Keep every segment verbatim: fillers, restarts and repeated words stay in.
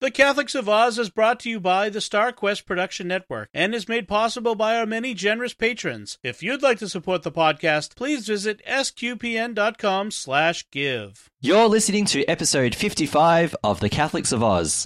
The Catholics of Oz is brought to you by the Star Quest Production Network and is made possible by our many generous patrons. If you'd like to support the podcast, please visit sqpn.com slash give. You're listening to episode fifty-five of The Catholics of Oz.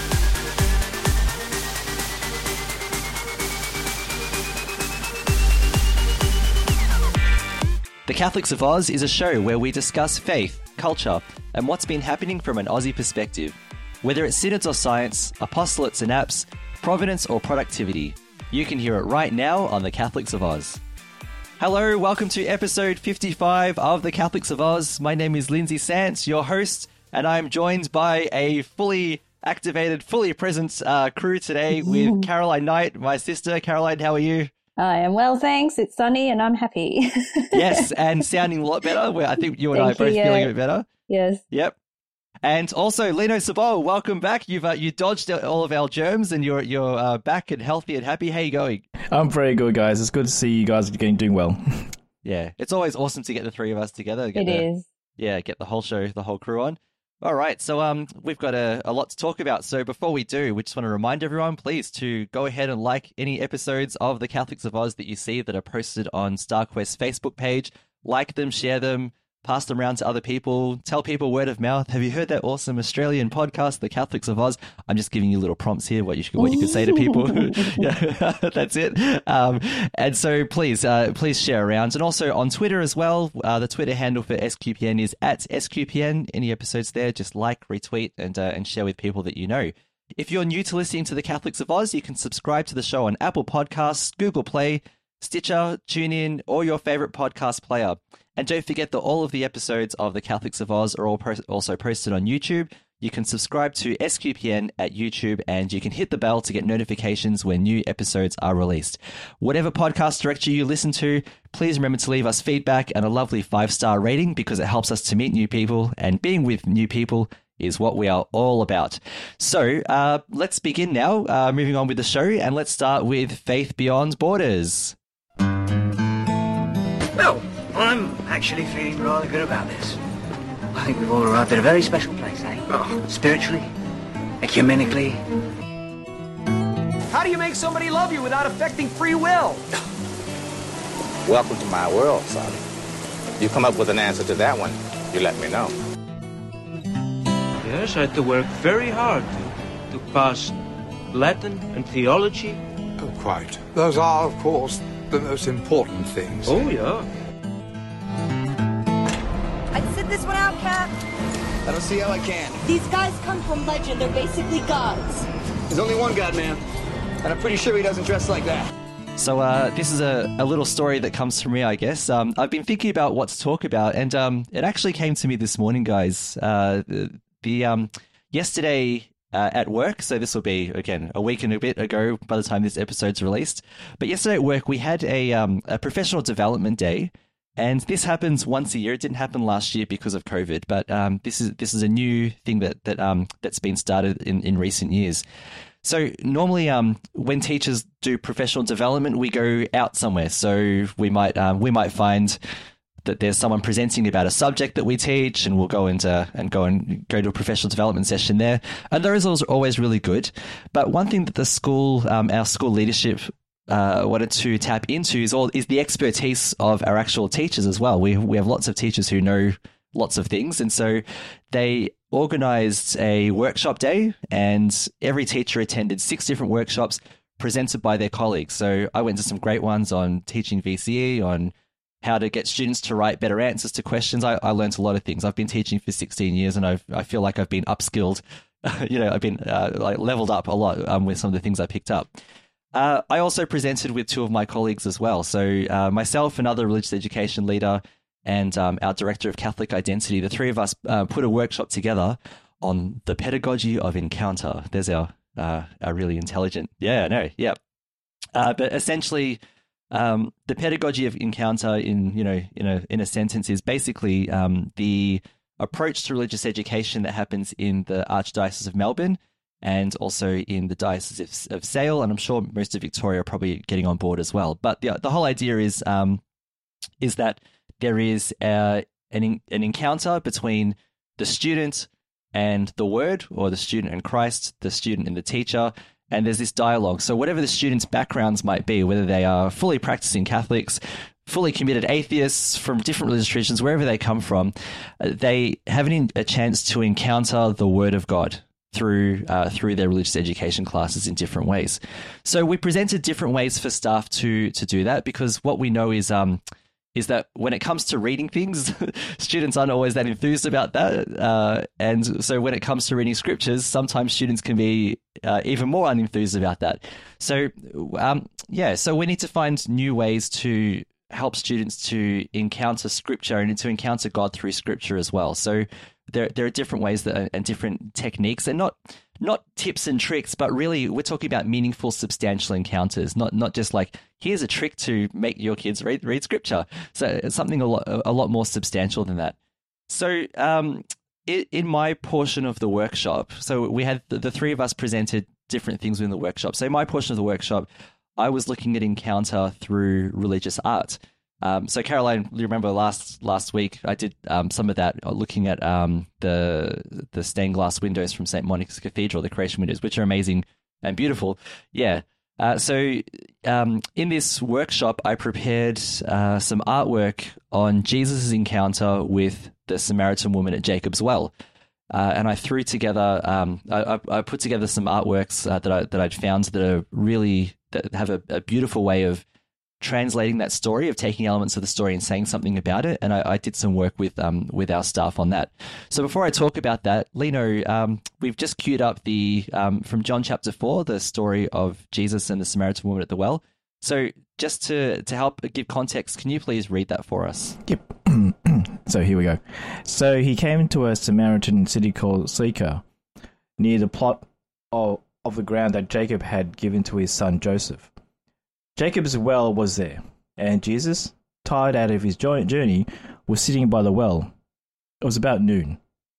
The Catholics of Oz is a show where we discuss faith, culture, and what's been happening from an Aussie perspective. Whether it's synods or science, apostolates and apps, providence or productivity, you can hear it right now on The Catholics of Oz. Hello, welcome to episode fifty-five of The Catholics of Oz. My name is Lindsay Sants, your host, and I'm joined by a fully activated, fully present uh, crew today with Caroline Knight, my sister. Caroline, how are you? I am well, thanks. It's sunny and I'm happy. Yes, and sounding a lot better. I think you and Thank I are both you, yeah. feeling a bit better. Yes. Yep. And also, Lino Sabol, welcome back. You've uh, you dodged all of our germs, and you're you're uh, back and healthy and happy. How you going? I'm very good, guys. It's good to see you guys getting doing well. Yeah, it's always awesome to get the three of us together. Get it the, is. Yeah, get the whole show, the whole crew on. All right, so um, we've got a, a lot to talk about. So before we do, we just want to remind everyone, please, to go ahead and like any episodes of The Catholics of Oz that you see that are posted on StarQuest's Facebook page. Like them, share them. Pass them around to other people. Tell people word of mouth. Have you heard that awesome Australian podcast, The Catholics of Oz? I'm just giving you little prompts here, what you should, what you could say to people. Yeah, that's it. Um, and so please, uh, please share around. And also on Twitter as well. Uh, the Twitter handle for S Q P N is at S Q P N. Any episodes there, just like, retweet, and uh, and share with people that you know. If you're new to listening to The Catholics of Oz, you can subscribe to the show on Apple Podcasts, Google Play, Stitcher, TuneIn, or your favorite podcast player. And don't forget that all of the episodes of The Catholics of Oz are all pro- also posted on YouTube. You can subscribe to S Q P N at YouTube, and you can hit the bell to get notifications when new episodes are released. Whatever podcast directory you listen to, please remember to leave us feedback and a lovely five-star rating because it helps us to meet new people, and being with new people is what we are all about. So uh, let's begin now, uh, moving on with the show, and let's start with Faith Beyond Borders. Well, I'm actually feeling rather good about this. I think we've all arrived at a very special place, eh? Oh. Spiritually, ecumenically. How do you make somebody love you without affecting free will? Welcome to my world, son. You come up with an answer to that one, you let me know. Yes, I had to work very hard to, to pass Latin and theology. Oh, quite. Those are, of course, the most important things. Oh, yeah. I'd sit this one out, Cap. I don't see how I can. These guys come from legend. They're basically gods. There's only one god, man. And I'm pretty sure he doesn't dress like that. So uh, this is a, a little story that comes from me, I guess. Um, I've been thinking about what to talk about, and um, it actually came to me this morning, guys. Uh, the, the um, yesterday uh, at work, so this will be, again, a week and a bit ago by the time this episode's released. But yesterday at work, we had a, um, a professional development day. And this happens once a year. It didn't happen last year because of COVID, but um, this is this is a new thing that that um, that's been started in, in recent years. So normally, um, when teachers do professional development, we go out somewhere. So we might um, we might find that there's someone presenting about a subject that we teach, and we'll go into and go and go to a professional development session there. And those are always really good. But one thing that the school, um, our school leadership Uh, wanted to tap into is all is the expertise of our actual teachers as well. We we have lots of teachers who know lots of things, and so they organised a workshop day, and every teacher attended six different workshops presented by their colleagues. So I went to some great ones on teaching V C E, on how to get students to write better answers to questions. I, I learned a lot of things. I've been teaching for sixteen years, and I've, I feel like I've been upskilled. you know, I've been uh, like leveled up a lot um, with some of the things I picked up. Uh, I also presented with two of my colleagues as well. So uh, myself, another religious education leader, and um, our director of Catholic Identity, the three of us uh, put a workshop together on the pedagogy of encounter. There's our, uh, our really intelligent, yeah, no, yeah. Uh, but essentially, um, the pedagogy of encounter, in you know, in a in a sentence, is basically um, the approach to religious education that happens in the Archdiocese of Melbourne, and also in the Diocese of, of Sale, and I'm sure most of Victoria are probably getting on board as well. But the the whole idea is um, is that there is a, an an encounter between the student and the Word, or the student and Christ, the student and the teacher, and there's this dialogue. So whatever the students' backgrounds might be, whether they are fully practicing Catholics, fully committed atheists from different religious traditions, wherever they come from, they have an, a chance to encounter the Word of God through uh, through their religious education classes in different ways. So we presented different ways for staff to to do that, because what we know is um is that when it comes to reading things, students aren't always that enthused about that. Uh, and so when it comes to reading scriptures, sometimes students can be uh, even more unenthused about that. So, um, yeah, so we need to find new ways to help students to encounter scripture and to encounter God through scripture as well. So there there are different ways that and different techniques, and not not tips and tricks, but really we're talking about meaningful, substantial encounters, not not just like, here's a trick to make your kids read read scripture. So it's something a lot a lot more substantial than that. So um, it, in my portion of the workshop, so we had the, the three of us presented different things within the workshop. So my portion of the workshop, I was looking at encounter through religious art. Um, so Caroline, you remember last last week I did um, some of that, looking at um, the the stained glass windows from Saint Monica's Cathedral, the creation windows, which are amazing and beautiful. Yeah. Uh, so um, in this workshop, I prepared uh, some artwork on Jesus' encounter with the Samaritan woman at Jacob's Well. Uh, and I threw together, um, I, I put together some artworks uh, that I that I'd found that are really that have a, a beautiful way of translating that story, of taking elements of the story and saying something about it. And I, I did some work with um with our staff on that. So before I talk about that, Lino, um, we've just queued up the um from John chapter four, the story of Jesus and the Samaritan woman at the well. So just to to help give context, can you please read that for us? Yep. So here we go. So he came to a Samaritan city called Sychar, near the plot of, of the ground that Jacob had given to his son Joseph. Jacob's well was there, and Jesus, tired out of his journey, was sitting by the well. It was about noon.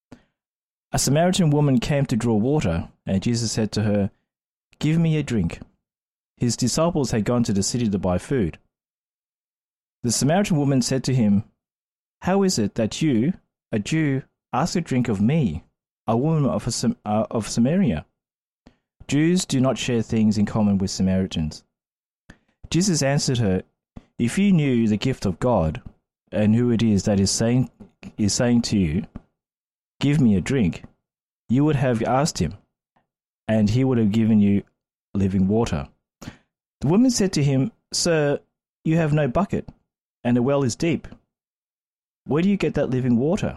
A Samaritan woman came to draw water, and Jesus said to her, "Give me a drink." His disciples had gone to the city to buy food. The Samaritan woman said to him, "How is it that you, a Jew, ask a drink of me, a woman of, a Sam- uh, of Samaria? Jews do not share things in common with Samaritans." Jesus answered her, "If you knew the gift of God, and who it is that is saying is saying to you, 'Give me a drink,' you would have asked him, and he would have given you living water." The woman said to him, "Sir, you have no bucket, and the well is deep. Where do you get that living water?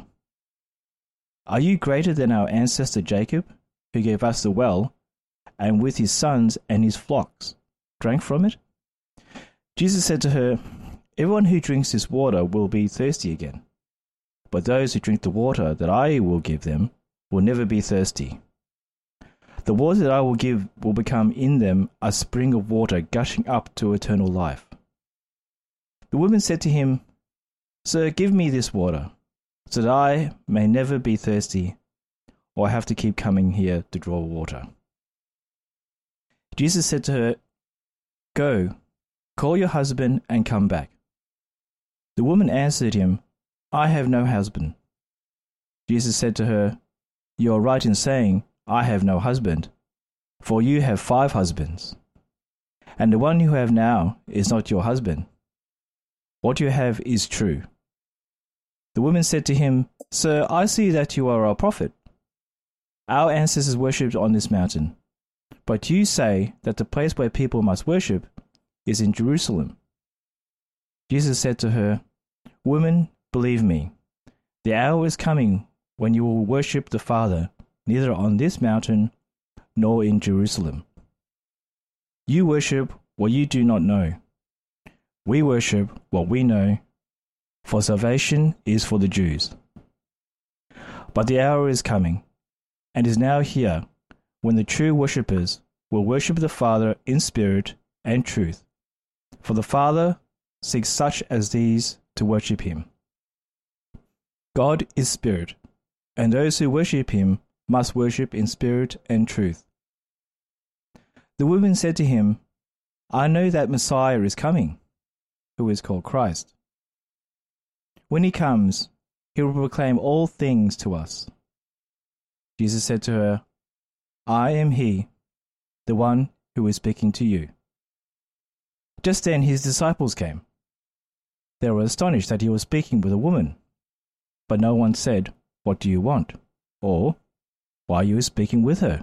Are you greater than our ancestor Jacob, who gave us the well, and with his sons and his flocks drank from it?" Jesus said to her, "Everyone who drinks this water will be thirsty again. But those who drink the water that I will give them will never be thirsty. The water that I will give will become in them a spring of water gushing up to eternal life." The woman said to him, "Sir, give me this water, so that I may never be thirsty, or have to keep coming here to draw water." Jesus said to her, "Go, call your husband and come back." The woman answered him, "I have no husband." Jesus said to her, "You are right in saying, 'I have no husband,' for you have five husbands, and the one you have now is not your husband. What you have is true." The woman said to him, "Sir, I see that you are a prophet. Our ancestors worshipped on this mountain, but you say that the place where people must worship is in Jerusalem." Jesus said to her, "Woman, believe me, the hour is coming when you will worship the Father neither on this mountain nor in Jerusalem. You worship what you do not know. We worship what we know, for salvation is for the Jews. But the hour is coming, and is now here, when the true worshippers will worship the Father in spirit and truth. For the Father seeks such as these to worship him. God is spirit, and those who worship him must worship in spirit and truth." The woman said to him, "I know that Messiah is coming, who is called Christ. When he comes, he will proclaim all things to us." Jesus said to her, I am he, the one who is speaking to you. Just then his disciples came. They were astonished that he was speaking with a woman. But no one said, What do you want? Or, Why are you speaking with her?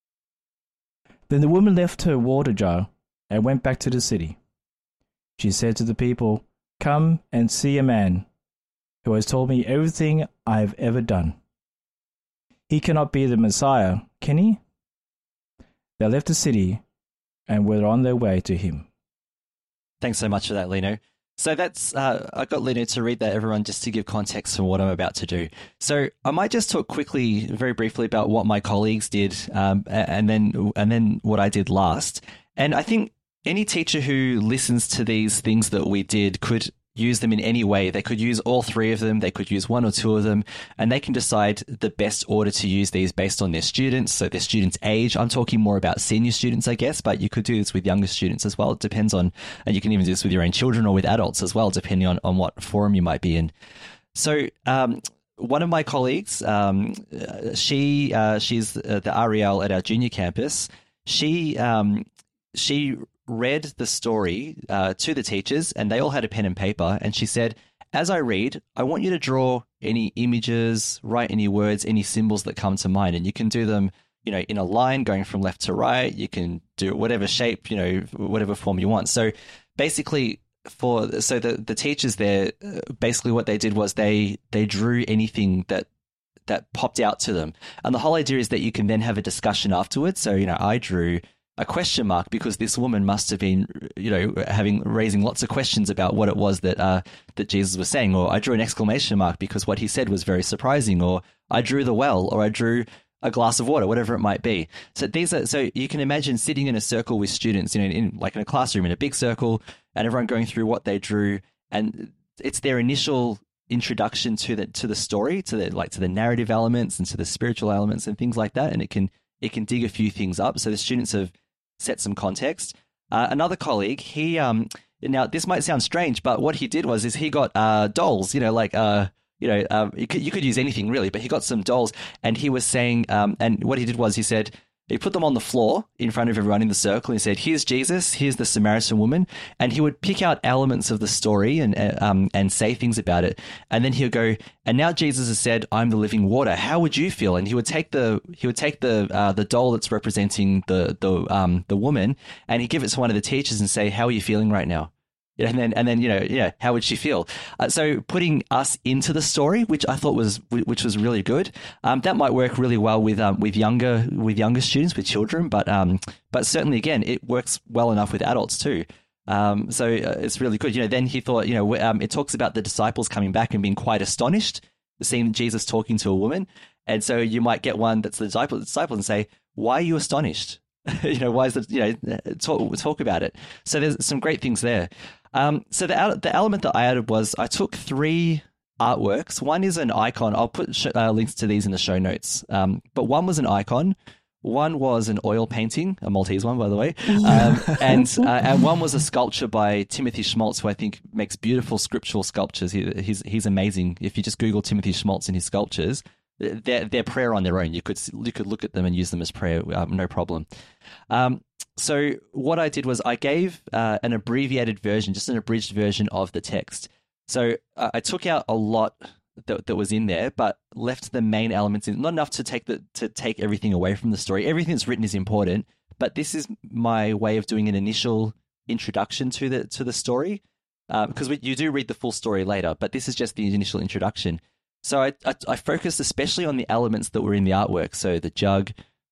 Then the woman left her water jar and went back to the city. She said to the people, Come and see a man who has told me everything I have ever done. He cannot be the Messiah, can he? They left the city and were on their way to him. Thanks so much for that, Lino. So that's, uh, I got Lino to read that, everyone, just to give context for what I'm about to do. So I might just talk quickly, very briefly, about what my colleagues did, um, and then and then what I did last. And I think any teacher who listens to these things that we did could use them in any way. They could use all three of them, they could use one or two of them, and they can decide the best order to use these based on their students, so their students' age. I'm talking more about senior students, I guess, but you could do this with younger students as well. It depends on, and you can even do this with your own children or with adults as well, depending on, on what forum you might be in. So um, one of my colleagues, um, she uh, she's the Ariel at our junior campus. She um, she read the story uh, to the teachers, and they all had a pen and paper, and she said, as I read, I want you to draw any images, write any words, any symbols that come to mind, and you can do them, you know, in a line going from left to right. You can do it whatever shape, you know, whatever form you want. So basically, for so the the teachers there, basically what they did was they they drew anything that that popped out to them, and the whole idea is that you can then have a discussion afterwards. So, you know, I drew a question mark because this woman must have been, you know, having raising lots of questions about what it was that uh, that Jesus was saying. Or I drew an exclamation mark because what he said was very surprising. Or I drew the well, or I drew a glass of water, whatever it might be. So these are, so you can imagine sitting in a circle with students, you know, in like in a classroom in a big circle, and everyone going through what they drew, and it's their initial introduction to the to the story, to the like to the narrative elements and to the spiritual elements and things like that, and it can it can dig a few things up. So the students have set some context. Uh, another colleague, he um now this might sound strange, but what he did was is he got uh dolls, you know, like uh you know uh, you could you could use anything really, but he got some dolls, and he was saying um and what he did was he said he put them on the floor in front of everyone in the circle and he said, here's Jesus, here's the Samaritan woman, and he would pick out elements of the story and uh, um and say things about it, and then he'll go, and now Jesus has said, I'm the living water, how would you feel? And he would take the he would take the uh, the doll that's representing the the um the woman, and he'd give it to one of the teachers and say, how are you feeling right now? And then, and then, you know, yeah, how would she feel? Uh, so putting us into the story, which I thought was, which was really good. Um, that might work really well with, um, with younger, with younger students, with children, but, um, but certainly again, it works well enough with adults too. Um, so uh, it's really good. You know, then he thought, you know, um, it talks about the disciples coming back and being quite astonished, seeing Jesus talking to a woman. And so you might get one that's the disciple, the disciple and say, why are you astonished? you know, why is that, you know, talk, talk about it. So there's some great things there. Um, so the the element that I added was I took three artworks. One is an icon. I'll put sh- uh, links to these in the show notes. Um, but one was an icon. One was an oil painting, a Maltese one, by the way. Um, and uh, and one was a sculpture by Timothy Schmaltz, who I think makes beautiful scriptural sculptures. He, he's he's amazing. If you just Google Timothy Schmaltz and his sculptures, they're, they're prayer on their own. You could you could look at them and use them as prayer, um, no problem. Um, so what I did was I gave uh, an abbreviated version, just an abridged version of the text. So uh, I took out a lot that, that was in there, but left the main elements in. Not enough to take the to take everything away from the story. Everything that's written is important, but this is my way of doing an initial introduction to the to the story, uh, because we, you do read the full story later, but this is just the initial introduction. So I, I, I focused especially on the elements that were in the artwork. So the jug,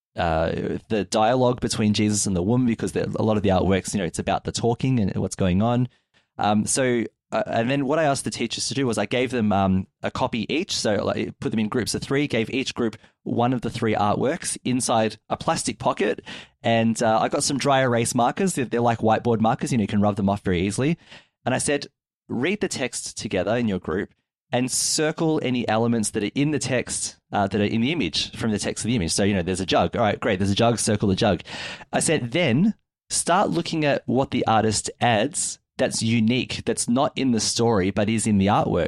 uh, the dialogue between Jesus and the woman, because a lot of the artworks, you know, it's about the talking and what's going on. Um, so, uh, and then what I asked the teachers to do was I gave them um, a copy each. So like, put them in groups of three, gave each group one of the three artworks inside a plastic pocket. And uh, I got some dry erase markers. They're, they're like whiteboard markers, you know, you can rub them off very easily. And I said, read the text together in your group and circle any elements that are in the text, uh, that are in the image, from the text of the image. So, you know, there's a jug. All right, great. There's a jug. Circle the jug. I said, then start looking at what the artist adds that's unique, that's not in the story, but is in the artwork.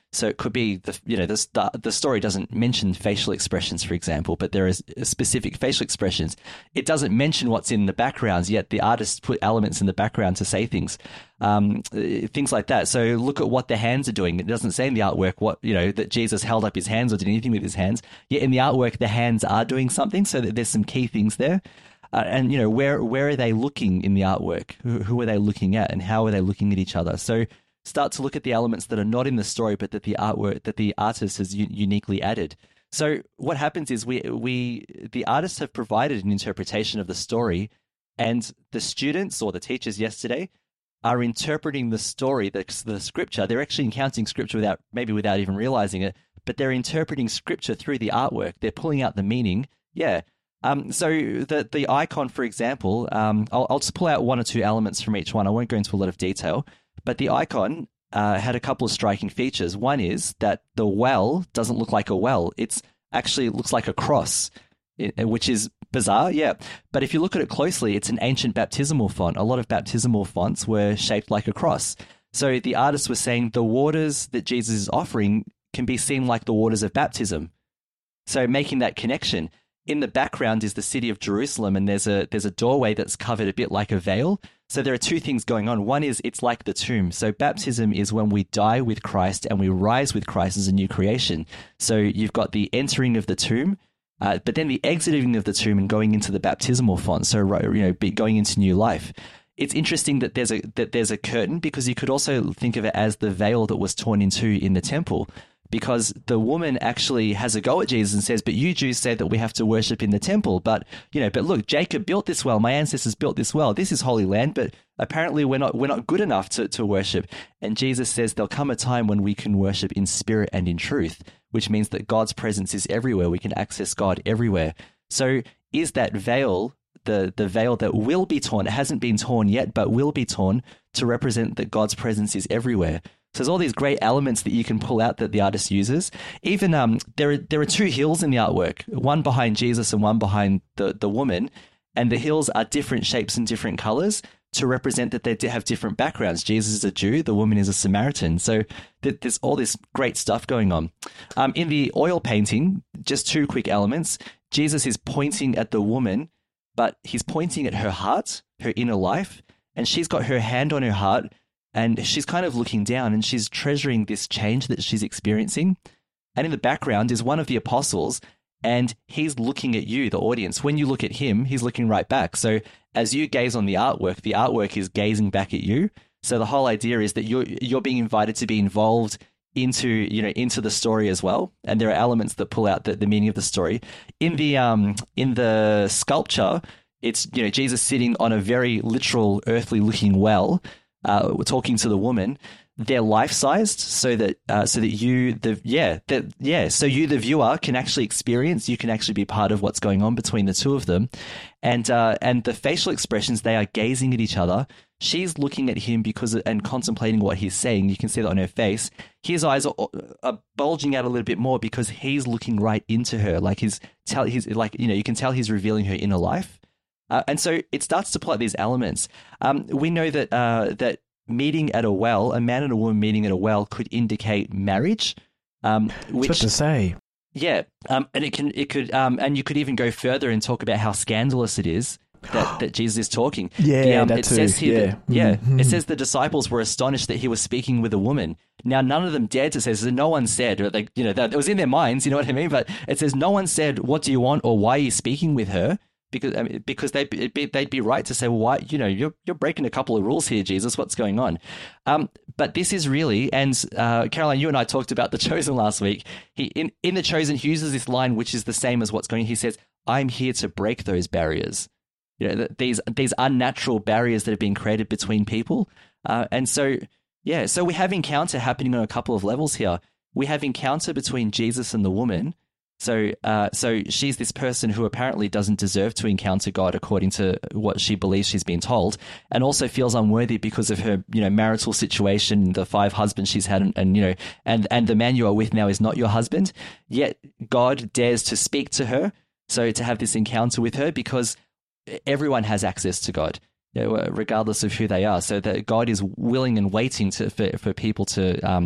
So it could be the you know the the, the story doesn't mention facial expressions, for example, but there is specific facial expressions. It doesn't mention what's in the backgrounds, yet the artist put elements in the background to say things, um, things like that. So look at what the hands are doing. It doesn't say in the artwork what you know that Jesus held up his hands or did anything with his hands. Yet in the artwork, the hands are doing something. So that there's some key things there. Uh, and you know where where are they looking in the artwork? Who, who are they looking at, and how are they looking at each other? So start to look at the elements that are not in the story, but that the artwork that the artist has u- uniquely added. So what happens is we we the artists have provided an interpretation of the story, and the students or the teachers yesterday are interpreting the story, the, the scripture. They're actually encountering scripture without maybe without even realizing it, but they're interpreting scripture through the artwork. They're pulling out the meaning. Yeah. Um, so the the icon, for example, um, I'll, I'll just pull out one or two elements from each one. I won't go into a lot of detail, but the icon uh, had a couple of striking features. One is that the well doesn't look like a well. It's actually it looks like a cross, which is bizarre, yeah. But if you look at it closely, it's an ancient baptismal font. A lot of baptismal fonts were shaped like a cross. So the artist was saying the waters that Jesus is offering can be seen like the waters of baptism. So making that connection. In the background is the city of Jerusalem, and there's a there's a doorway that's covered a bit like a veil. So there are two things going on. One is it's like the tomb. So baptism is when we die with Christ and we rise with Christ as a new creation. So you've got the entering of the tomb, uh, but then the exiting of the tomb and going into the baptismal font. So you know, going into new life. It's interesting that there's a that there's a curtain, because you could also think of it as the veil that was torn in two in the temple. Because the woman actually has a go at Jesus and says, but you Jews say that we have to worship in the temple. But, you know, but look, Jacob built this well. My ancestors built this well. This is Holy Land, but apparently we're not we're not good enough to, to worship. And Jesus says there'll come a time when we can worship in spirit and in truth, which means that God's presence is everywhere. We can access God everywhere. So is that veil the, the veil that will be torn? It hasn't been torn yet, but will be torn to represent that God's presence is everywhere. So there's all these great elements that you can pull out that the artist uses. Even um, there are there are two hills in the artwork, one behind Jesus and one behind the, the woman, and the hills are different shapes and different colors to represent that they have different backgrounds. Jesus is a Jew, the woman is a Samaritan. So th- there's all this great stuff going on. Um, in the oil painting, just two quick elements. Jesus is pointing at the woman, but he's pointing at her heart, her inner life, and she's got her hand on her heart, and she's kind of looking down and she's treasuring this change that she's experiencing. And in the background is one of the apostles, and he's looking at you, the audience. When you look at him, he's looking right back. So as you gaze on the artwork, the artwork is gazing back at you. So the whole idea is that you're you're being invited to be involved into you know into the story as well. And there are elements that pull out the, the meaning of the story. In the um in the sculpture, it's you know Jesus sitting on a very literal, earthly looking well. Uh, we're talking to the woman. They're life-sized, so that uh, so that you the yeah that yeah so you the viewer can actually experience. You can actually be part of what's going on between the two of them, and uh, and the facial expressions. They are gazing at each other. She's looking at him because and contemplating what he's saying. You can see that on her face. His eyes are, are bulging out a little bit more because he's looking right into her. Like he's tell he's like you know you can tell he's revealing her inner life. Uh, and so it starts to plot these elements. Um, we know that uh, that meeting at a well, a man and a woman meeting at a well, could indicate marriage. Um, which, what to say? Yeah, um, and it can it could um, and you could even go further and talk about how scandalous it is that, that Jesus is talking. Yeah, the, um, that it too. says here yeah, that, yeah. Mm-hmm. It says the disciples were astonished that he was speaking with a woman. Now, none of them dared to say. So no one said, or they, you know, that it was in their minds. You know what I mean? But it says no one said, "What do you want?" or "Why are you speaking with her?" Because I mean, because they'd be, they'd be right to say, well, why, you know, you're you're breaking a couple of rules here, Jesus. What's going on? Um, but this is really, and uh, Caroline, you and I talked about The Chosen last week. He in in The Chosen, he uses this line, which is the same as what's going on. He says, "I'm here to break those barriers." You know, these these unnatural barriers that have been created between people. Uh, and so, yeah, so we have encounter happening on a couple of levels here. We have encounter between Jesus and the woman. So, uh, so she's this person who apparently doesn't deserve to encounter God according to what she believes she's been told, and also feels unworthy because of her, you know, marital situation, the five husbands she's had, and, and you know, and and the man you are with now is not your husband. Yet God dares to speak to her, so to have this encounter with her, because everyone has access to God, you know, regardless of who they are. So that God is willing and waiting to for, for people to, um,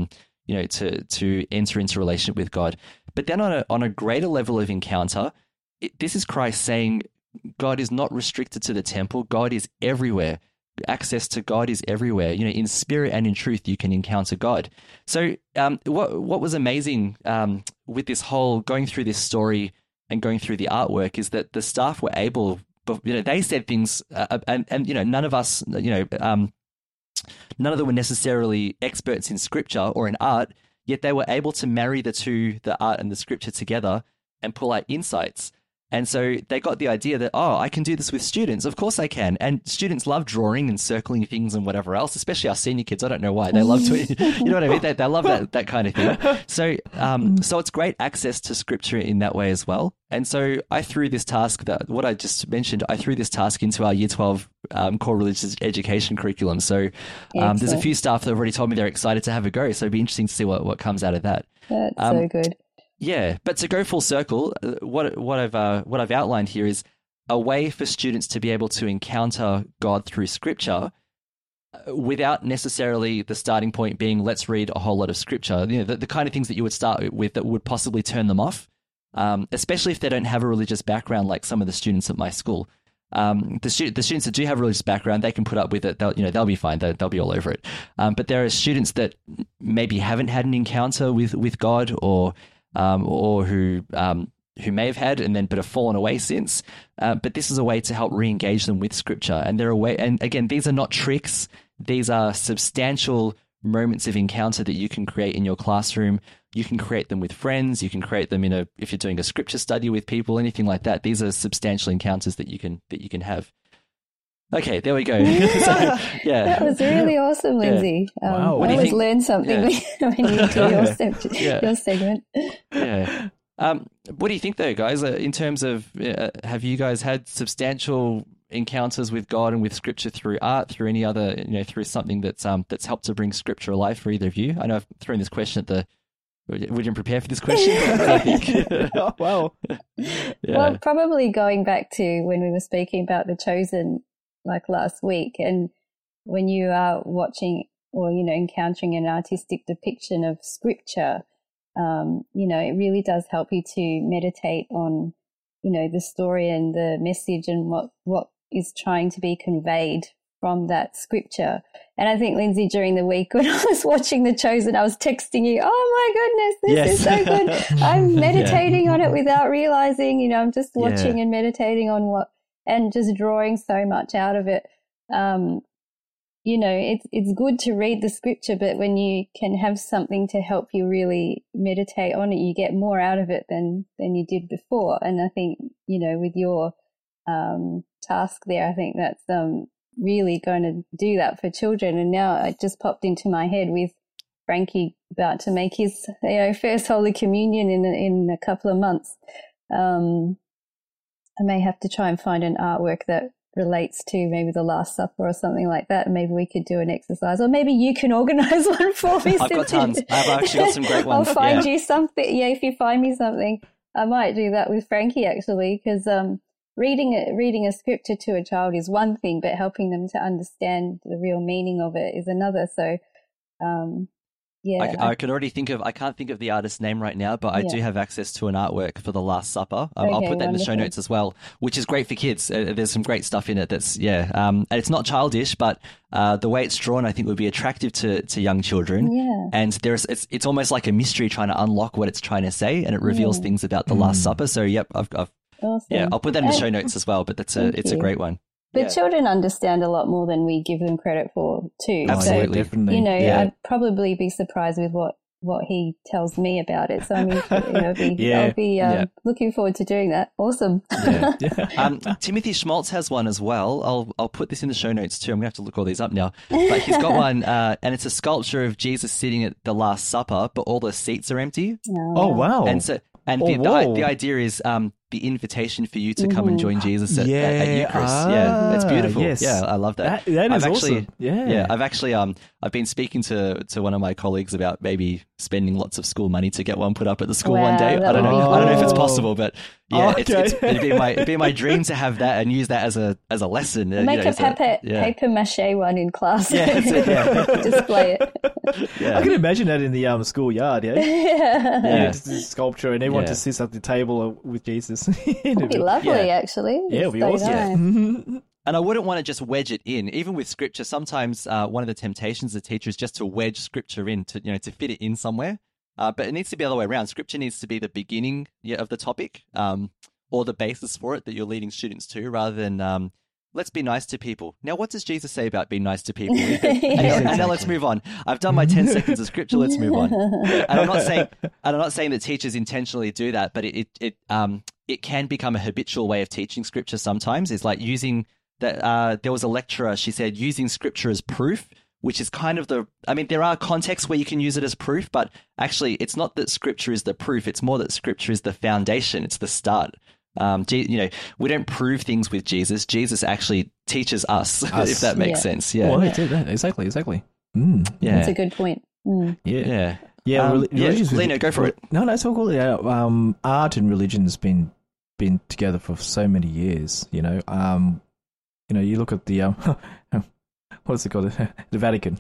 you know, to to enter into relationship with God. But then on a on a greater level of encounter, it, this is Christ saying God is not restricted to the temple. God is everywhere. Access to God is everywhere. You know, in spirit and in truth, you can encounter God. So, um, what what was amazing um, with this whole going through this story and going through the artwork is that the staff were able, you know, they said things, uh, and and you know, none of us, you know, um, none of them were necessarily experts in scripture or in art, yet they were able to marry the two, the art and the scripture together, and pull out insights. And so they got the idea that, oh, I can do this with students. Of course I can. And students love drawing and circling things and whatever else, especially our senior kids. I don't know why. They love to, you know what I mean? They, they love that that kind of thing. So um, so it's great access to scripture in that way as well. And so I threw this task, that what I just mentioned, I threw this task into our Year twelve um, core religious education curriculum. So um, there's a few staff that have already told me they're excited to have a go. So it'd be interesting to see what, what comes out of that. That's um, so good. Yeah, but to go full circle, what what I've uh, what I've outlined here is a way for students to be able to encounter God through Scripture without necessarily the starting point being let's read a whole lot of Scripture. You know, the, the kind of things that you would start with that would possibly turn them off, um, especially if they don't have a religious background like some of the students at my school. Um, the, stu- the students that do have a religious background, they can put up with it. They'll, you know, they'll be fine. They'll, they'll be all over it. Um, but there are students that maybe haven't had an encounter with with God, or Um, or who um, who may have had and then but have fallen away since. Uh, but this is a way to help re-engage them with Scripture. And they're a way, and again, these are not tricks. These are substantial moments of encounter that you can create in your classroom. You can create them with friends. You can create them in a if you're doing a Scripture study with people, anything like that. These are substantial encounters that you can that you can have. Okay, there we go. So, yeah, that was really awesome, Lindsay. Yeah. Um, wow. I always learn something yeah. when you do your, se- yeah. your segment. Yeah. Um, what do you think, though, guys? Uh, in terms of, uh, have you guys had substantial encounters with God and with Scripture through art, through any other, you know, through something that's um that's helped to bring Scripture alive for either of you? I know I've thrown this question at the. We didn't prepare for this question. But I think. oh, well. Yeah. Well, probably going back to when we were speaking about The Chosen, like last week, and when you are watching or, you know, encountering an artistic depiction of Scripture, um, you know, it really does help you to meditate on, you know, the story and the message and what, what is trying to be conveyed from that Scripture. And I think, Lindsay, during the week when I was watching The Chosen, I was texting you, oh my goodness, this yes. is so good. I'm meditating yeah. on it without realizing, you know, I'm just watching yeah. and meditating on what, and just drawing so much out of it. Um, you know, it's it's good to read the Scripture, but when you can have something to help you really meditate on it, you get more out of it than than you did before. And I think, you know, with your um, task there, I think that's um, really going to do that for children. And now it just popped into my head with Frankie about to make his, you know, first Holy Communion in in a couple of months. Um, I may have to try and find an artwork that relates to maybe the Last Supper or something like that. Maybe we could do an exercise, or maybe you can organise one for me. I've got tons. I've actually got some great ones. I'll find yeah. you something. Yeah, if you find me something, I might do that with Frankie actually, because um, reading a, reading a scripture to a child is one thing, but helping them to understand the real meaning of it is another. So, um, yeah, I, I could already think of, I can't think of the artist's name right now, but I yeah. do have access to an artwork for the Last Supper. Um, okay, I'll put that wonderful. in the show notes as well, which is great for kids. Uh, there's some great stuff in it that's, yeah, um, and it's not childish, but uh, the way it's drawn, I think, would be attractive to, to young children. Yeah. And there's, it's, it's almost like a mystery trying to unlock what it's trying to say, and it reveals yeah. things about the Mm. Last Supper. So, yep, I've, I've Awesome. yeah, I'll put that in the And- show notes as well, but that's a, Thank it's a you. great one. But Yeah. children understand a lot more than we give them credit for too. Absolutely. So, Definitely. you know, Yeah. I'd probably be surprised with what, what he tells me about it. So I mean, you know, be, Yeah. I'll be um, Yeah. looking forward to doing that. Awesome. Yeah. um, Timothy Schmaltz has one as well. I'll I'll put this in the show notes too. I'm gonna have to look all these up now. But he's got one, uh, and it's a sculpture of Jesus sitting at the Last Supper, but all the seats are empty. Oh, wow. And so, and Oh, the, the whoa. the idea is, um, the invitation for you to come and join Jesus at, yeah, at, at Eucharist. ah, yeah, it's beautiful. Yes. Yeah, I love that. That, that is I've actually, awesome. Yeah, yeah, I've actually um I've been speaking to to one of my colleagues about maybe spending lots of school money to get one put up at the school Wow, one day. that I don't would know. be I don't know if it's cool. possible, but yeah, Oh, it's, okay. it's, it'd be my it'd be my dream to have that and use that as a as a lesson. uh, you Make know, a as paper, yeah. paper mache one in class. Yeah, that's it, yeah. Display it. Yeah. I can imagine that in the um, schoolyard, yeah? yeah. Yeah, just this sculpture and everyone Yeah. just sits at the table with Jesus. It'd be lovely, Yeah. actually. Yeah, it'd be So awesome. nice. And I wouldn't want to just wedge it in. Even with scripture, sometimes uh, one of the temptations of the teacher is just to wedge scripture in, to you know, to fit it in somewhere. Uh, but it needs to be the other way around. Scripture needs to be the beginning yeah, of the topic, um, or the basis for it that you're leading students to, rather than um, let's be nice to people. Now, what does Jesus say about being nice to people? and, now, and now let's move on. I've done my ten seconds of scripture. Let's move on. And I'm not saying, and I'm not saying that teachers intentionally do that, but it it it, um, it can become a habitual way of teaching scripture. Sometimes it's like using that. Uh, there was a lecturer. She said using scripture as proof, which is kind of the, I mean, there are contexts where you can use it as proof, but actually it's not that scripture is the proof. It's more that scripture is the foundation. It's the start. Um, you know, we don't prove things with Jesus. Jesus actually teaches us, Us. if that makes Yeah. sense. Yeah. Well, that's it, that- exactly, exactly. Mm. yeah. That's a good point. Mm. Yeah. Yeah. Yeah, Um, reli- yeah, religion's- Lino, go for it. No, no, it's all cool. Yeah, um, art and religion has been been together for so many years. You know, um, you know, you look at the um, what's it called, the Vatican.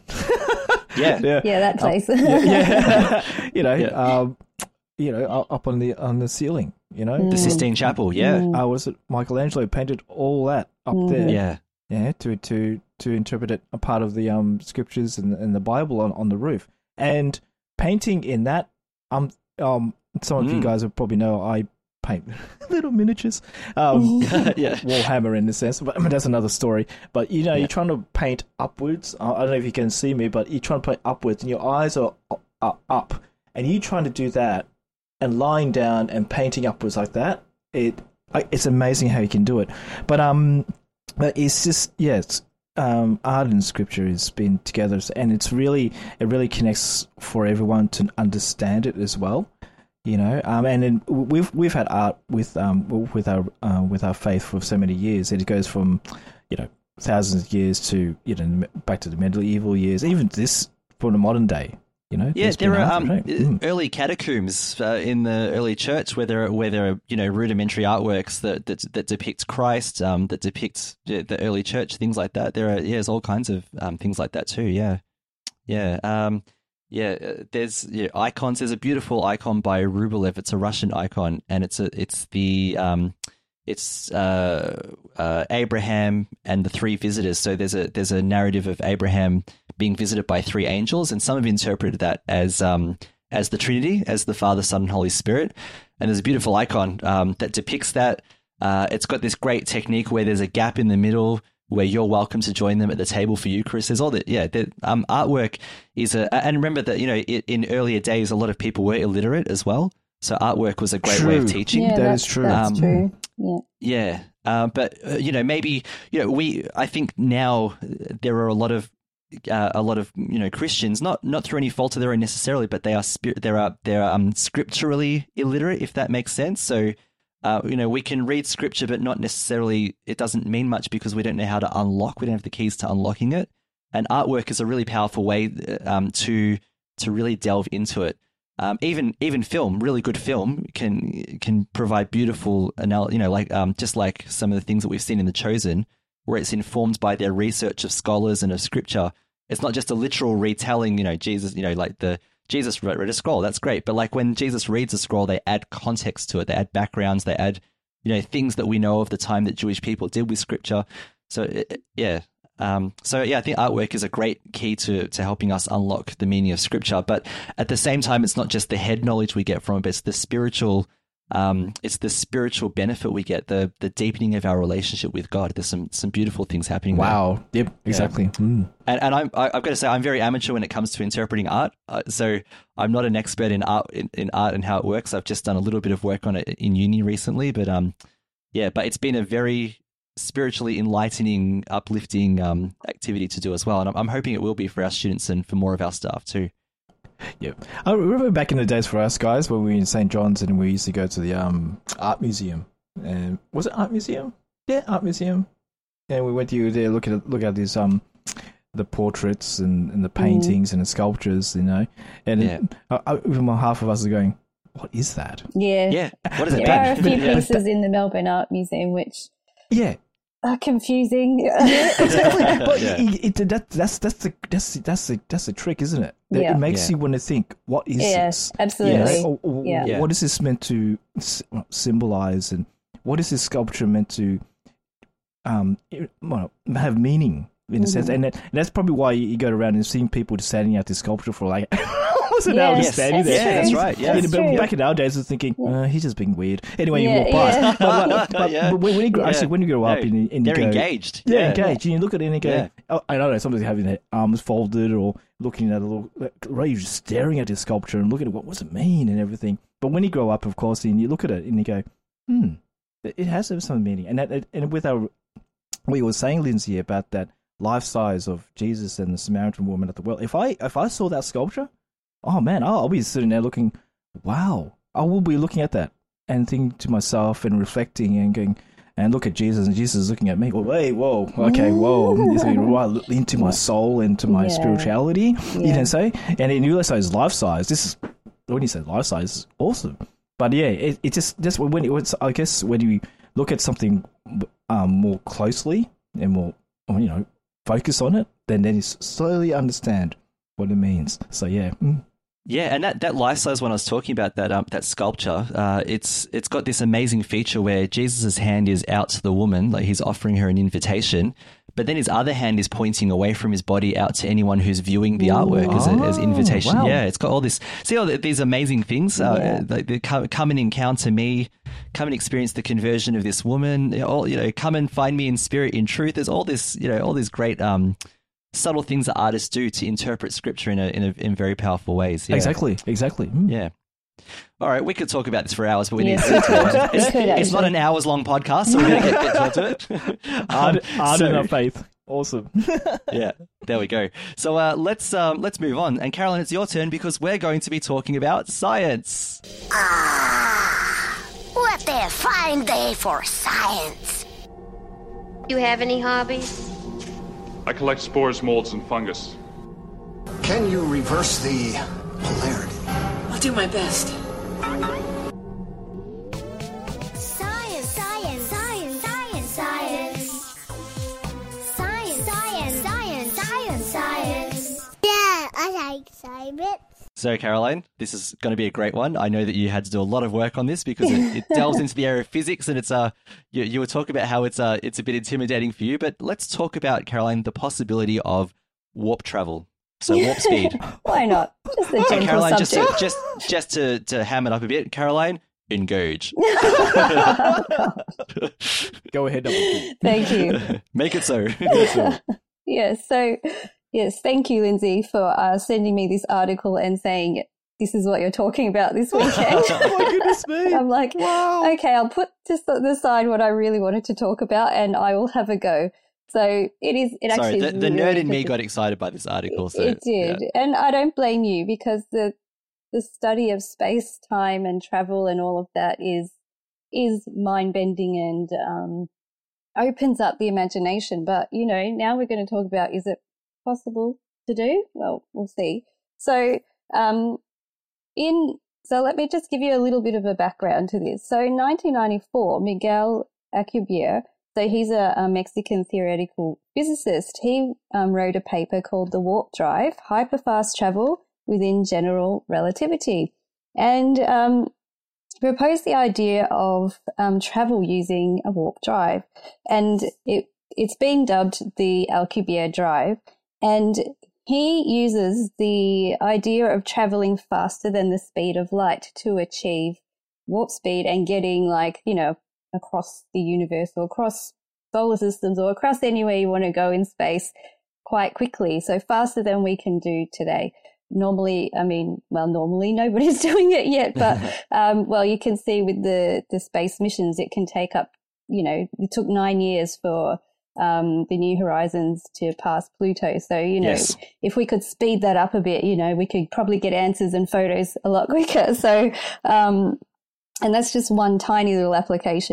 Yeah. yeah, Yeah, that place. Um, yeah, yeah. you know, Yeah. um, you know, u- up on the on the ceiling. You know, The Sistine Chapel. Yeah. Mm. uh, was it Michelangelo painted all that up Mm. there? Yeah. Yeah, to to to interpret it a part of the um scriptures and, and the Bible on, on the roof, and painting in that um um some of you Mm. guys will probably know I paint little miniatures, um Yeah. Warhammer in the sense, but I mean, that's another story. But you know, Yeah. you're trying to paint upwards. I I don't know if you can see me, but you're trying to paint upwards, and your eyes are up, are up, and you trying to do that, and lying down and painting upwards like that. It I- it's amazing how you can do it, but um. But it's just yeah, it's, um, art and scripture has been together, and it's really it really connects for everyone to understand it as well, you know. Um, and then we've we've had art with um with our uh, with our faith for so many years. It goes from you know thousands of years to you know back to the medieval years, even this from the modern day. You know, Yeah, there's been there are art, um, right? Mm. early catacombs uh, in the early church where there are, where there are you know rudimentary artworks that that, that depict Christ, um, that depict the the early church, things like that. There are yeah, there's all kinds of um, things like that too. Yeah, yeah, um, yeah. uh, There's yeah, icons. There's a beautiful icon by Rublev. It's a Russian icon, and it's a it's the um, it's uh, uh, Abraham and the three visitors. So there's a there's a narrative of Abraham being visited by three angels, and some have interpreted that as um, as the Trinity, as the Father, Son, and Holy Spirit. And there's a beautiful icon um, that depicts that. Uh, it's got this great technique where there's a gap in the middle where you're welcome to join them at the table for Eucharist. There's all that, yeah. The, um, artwork is a, and remember that you know it, in earlier days a lot of people were illiterate as well, so artwork was a great way of True. teaching. Yeah, That that's, is true. That's Um, true. Yeah. Yeah, uh, but uh, you know, maybe you know, we. I think now there are a lot of uh, a lot of you know Christians, not not through any fault of their own necessarily, but they are spirit. They are they are um, scripturally illiterate, if that makes sense. So, uh, you know, we can read scripture, but not necessarily. It doesn't mean much because we don't know how to unlock. We don't have the keys to unlocking it. And artwork is a really powerful way um, to to really delve into it. Um, even even film, really good film can can provide beautiful anal- you know, like um, just like some of the things that we've seen in The Chosen, where it's informed by their research of scholars and of scripture. It's not just a literal retelling. You know, Jesus. You know, like the Jesus read, read a scroll. That's great, but like when Jesus reads a scroll, they add context to it. They add backgrounds. They add you know things that we know of the time that Jewish people did with scripture. So it, yeah. Um, so yeah, I think artwork is a great key to to helping us unlock the meaning of scripture. But at the same time, it's not just the head knowledge we get from it, but it's the spiritual, um, it's the spiritual benefit we get, the the deepening of our relationship with God. There's some some beautiful things happening. Wow. There. Yep. Exactly. Mm. And and I'm I- I've got to say I'm very amateur when it comes to interpreting art. Uh, so I'm not an expert in art in, in art and how it works. I've just done a little bit of work on it in uni recently, but um, yeah, but it's been a very spiritually enlightening, uplifting um, activity to do as well. And I'm, I'm hoping it will be for our students and for more of our staff too. Yeah, I remember back in the days for us guys when we were in Saint John's and we used to go to the um art museum. and was it Art Museum? Yeah, Art Museum. And we went to there look at look at these um the portraits and, and the paintings mm. and the sculptures, you know. And yeah. it, I, I, even half of us are going, what is that? Yeah. Yeah. What is it? There are a few yeah. pieces in the Melbourne Art Museum which yeah. are confusing. Yeah, exactly. But yeah. it, it, that, that's that's the that's the, that's the that's the trick, isn't it? That yeah. It makes yeah. you want to think, what is yeah, this? Absolutely. Yes. Or, or, yeah. What is this meant to symbolize, and what is this sculpture meant to um well, have meaning? In a mm-hmm. sense, and, that, and that's probably why you go around and seeing people standing at this sculpture for like hours and hours yes, standing there. Yeah, that's right. Yeah, that's true. Back in our days, I was thinking, yeah. uh, he's just being weird. Anyway, yeah, you walk past. Yeah. but, but, but, yeah. but when you grow, yeah. actually, when you grow up no, and, and they're you go, engaged. Yeah, yeah, engaged. And you look at it and you go, yeah. oh, I don't know, somebody's having their arms folded or looking at a little, right? You're just staring at this sculpture and looking at what does it mean and everything. But when you grow up, of course, and you look at it and you go, hmm, it has some meaning. And that, and with our, what you were saying, Lindsay, about that life size of Jesus and the Samaritan woman at the well. If I if I saw that sculpture, oh man, I'll, I'll be sitting there looking, wow. I will be looking at that and thinking to myself and reflecting and going, and look at Jesus, and Jesus is looking at me. Well, hey, whoa, okay, whoa. He's right into my soul, into my yeah. spirituality, yeah. you know, say. And then you realize his life size. This is, when you say life size, is awesome. But yeah, it, it just, just when it, I guess when you look at something um, more closely and more, you know, focus on it, then then you slowly understand what it means. So yeah. Mm. Yeah, and that, that life size one I was talking about, that um, that sculpture, uh, it's it's got this amazing feature where Jesus' hand is out to the woman, like he's offering her an invitation, but then his other hand is pointing away from his body out to anyone who's viewing the artwork as, a, as invitation. Wow. Yeah, it's got all this, see all the, these amazing things, uh, yeah. like the, come, come and encounter me, come and experience the conversion of this woman, you know, all, you know, come and find me in spirit, in truth. There's all this, you know, all these great um, subtle things that artists do to interpret scripture in a, in, a, in very powerful ways. Yeah. Exactly, exactly. Mm. Yeah. All right, we could talk about this for hours, but we yes, need to. to It's, could, it's not an hours long podcast, so we're going to get, get to it. Art, art so, in our faith. Awesome. Yeah, there we go. So uh, let's um, let's move on. And Caroline, it's your turn because we're going to be talking about science. Ah, what a fine day for science. You have any hobbies? I collect spores, molds, and fungus. Can you reverse the polarity? I'll do my best. Science, science, science, science, science. Science, science, science, science, science. Yeah, I like science. So, Caroline, this is going to be a great one. I know that you had to do a lot of work on this because it, it delves into the area of physics, and it's uh, you, you were talking about how it's uh, it's a bit intimidating for you. But let's talk about, Caroline, the possibility of warp travel. So, warp speed. Why not? Just a gentle so, Caroline, subject. just to, just just to to ham it up a bit, Caroline, engage. Go ahead. Thank you. Make it so. Yes. So. Yes, thank you, Lindsay, for uh, sending me this article and saying this is what you're talking about this weekend. Oh my goodness me! I'm like, wow. Okay, I'll put just aside what I really wanted to talk about, and I will have a go. So it is. It Sorry, actually the, is the really nerd in me interesting. got excited by this article. So, it did, yeah. and I don't blame you because the the study of space, time, and travel, and all of that is is mind bending and um, opens up the imagination. But you know, now we're going to talk about is it possible to do? Well, we'll see. So, um, in so let me just give you a little bit of a background to this. So, in nineteen ninety-four, Miguel Alcubierre, so he's a, a Mexican theoretical physicist. He um, wrote a paper called "The Warp Drive: Hyperfast Travel Within General Relativity," and um, proposed the idea of um, travel using a warp drive, and it it's been dubbed the Alcubierre Drive. And he uses the idea of traveling faster than the speed of light to achieve warp speed and getting, like, you know, across the universe or across solar systems or across anywhere you want to go in space quite quickly. So faster than we can do today. Normally, I mean, well, normally nobody's doing it yet, but, um, well, you can see with the, the space missions, it can take up, you know, it took nine years for um, the New Horizons to pass Pluto. So, you know, yes. if we could speed that up a bit, you know, we could probably get answers and photos a lot quicker. So, um, and that's just one tiny little application.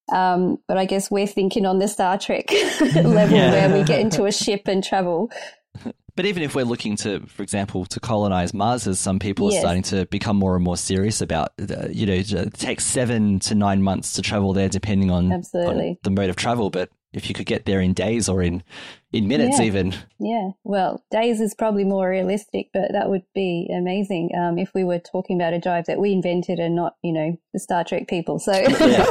Um, but I guess we're thinking on the Star Trek level Yeah. where we get into a ship and travel. But even if we're looking to, for example, to colonize Mars, as some people are Yes. starting to become more and more serious about, uh, you know, it takes seven to nine months to travel there, depending on, Absolutely. on the mode of travel. But if you could get there in days or in, in minutes, Yeah. even. Yeah, well, days is probably more realistic, but that would be amazing um, if we were talking about a drive that we invented and not, you know, the Star Trek people. So Yeah,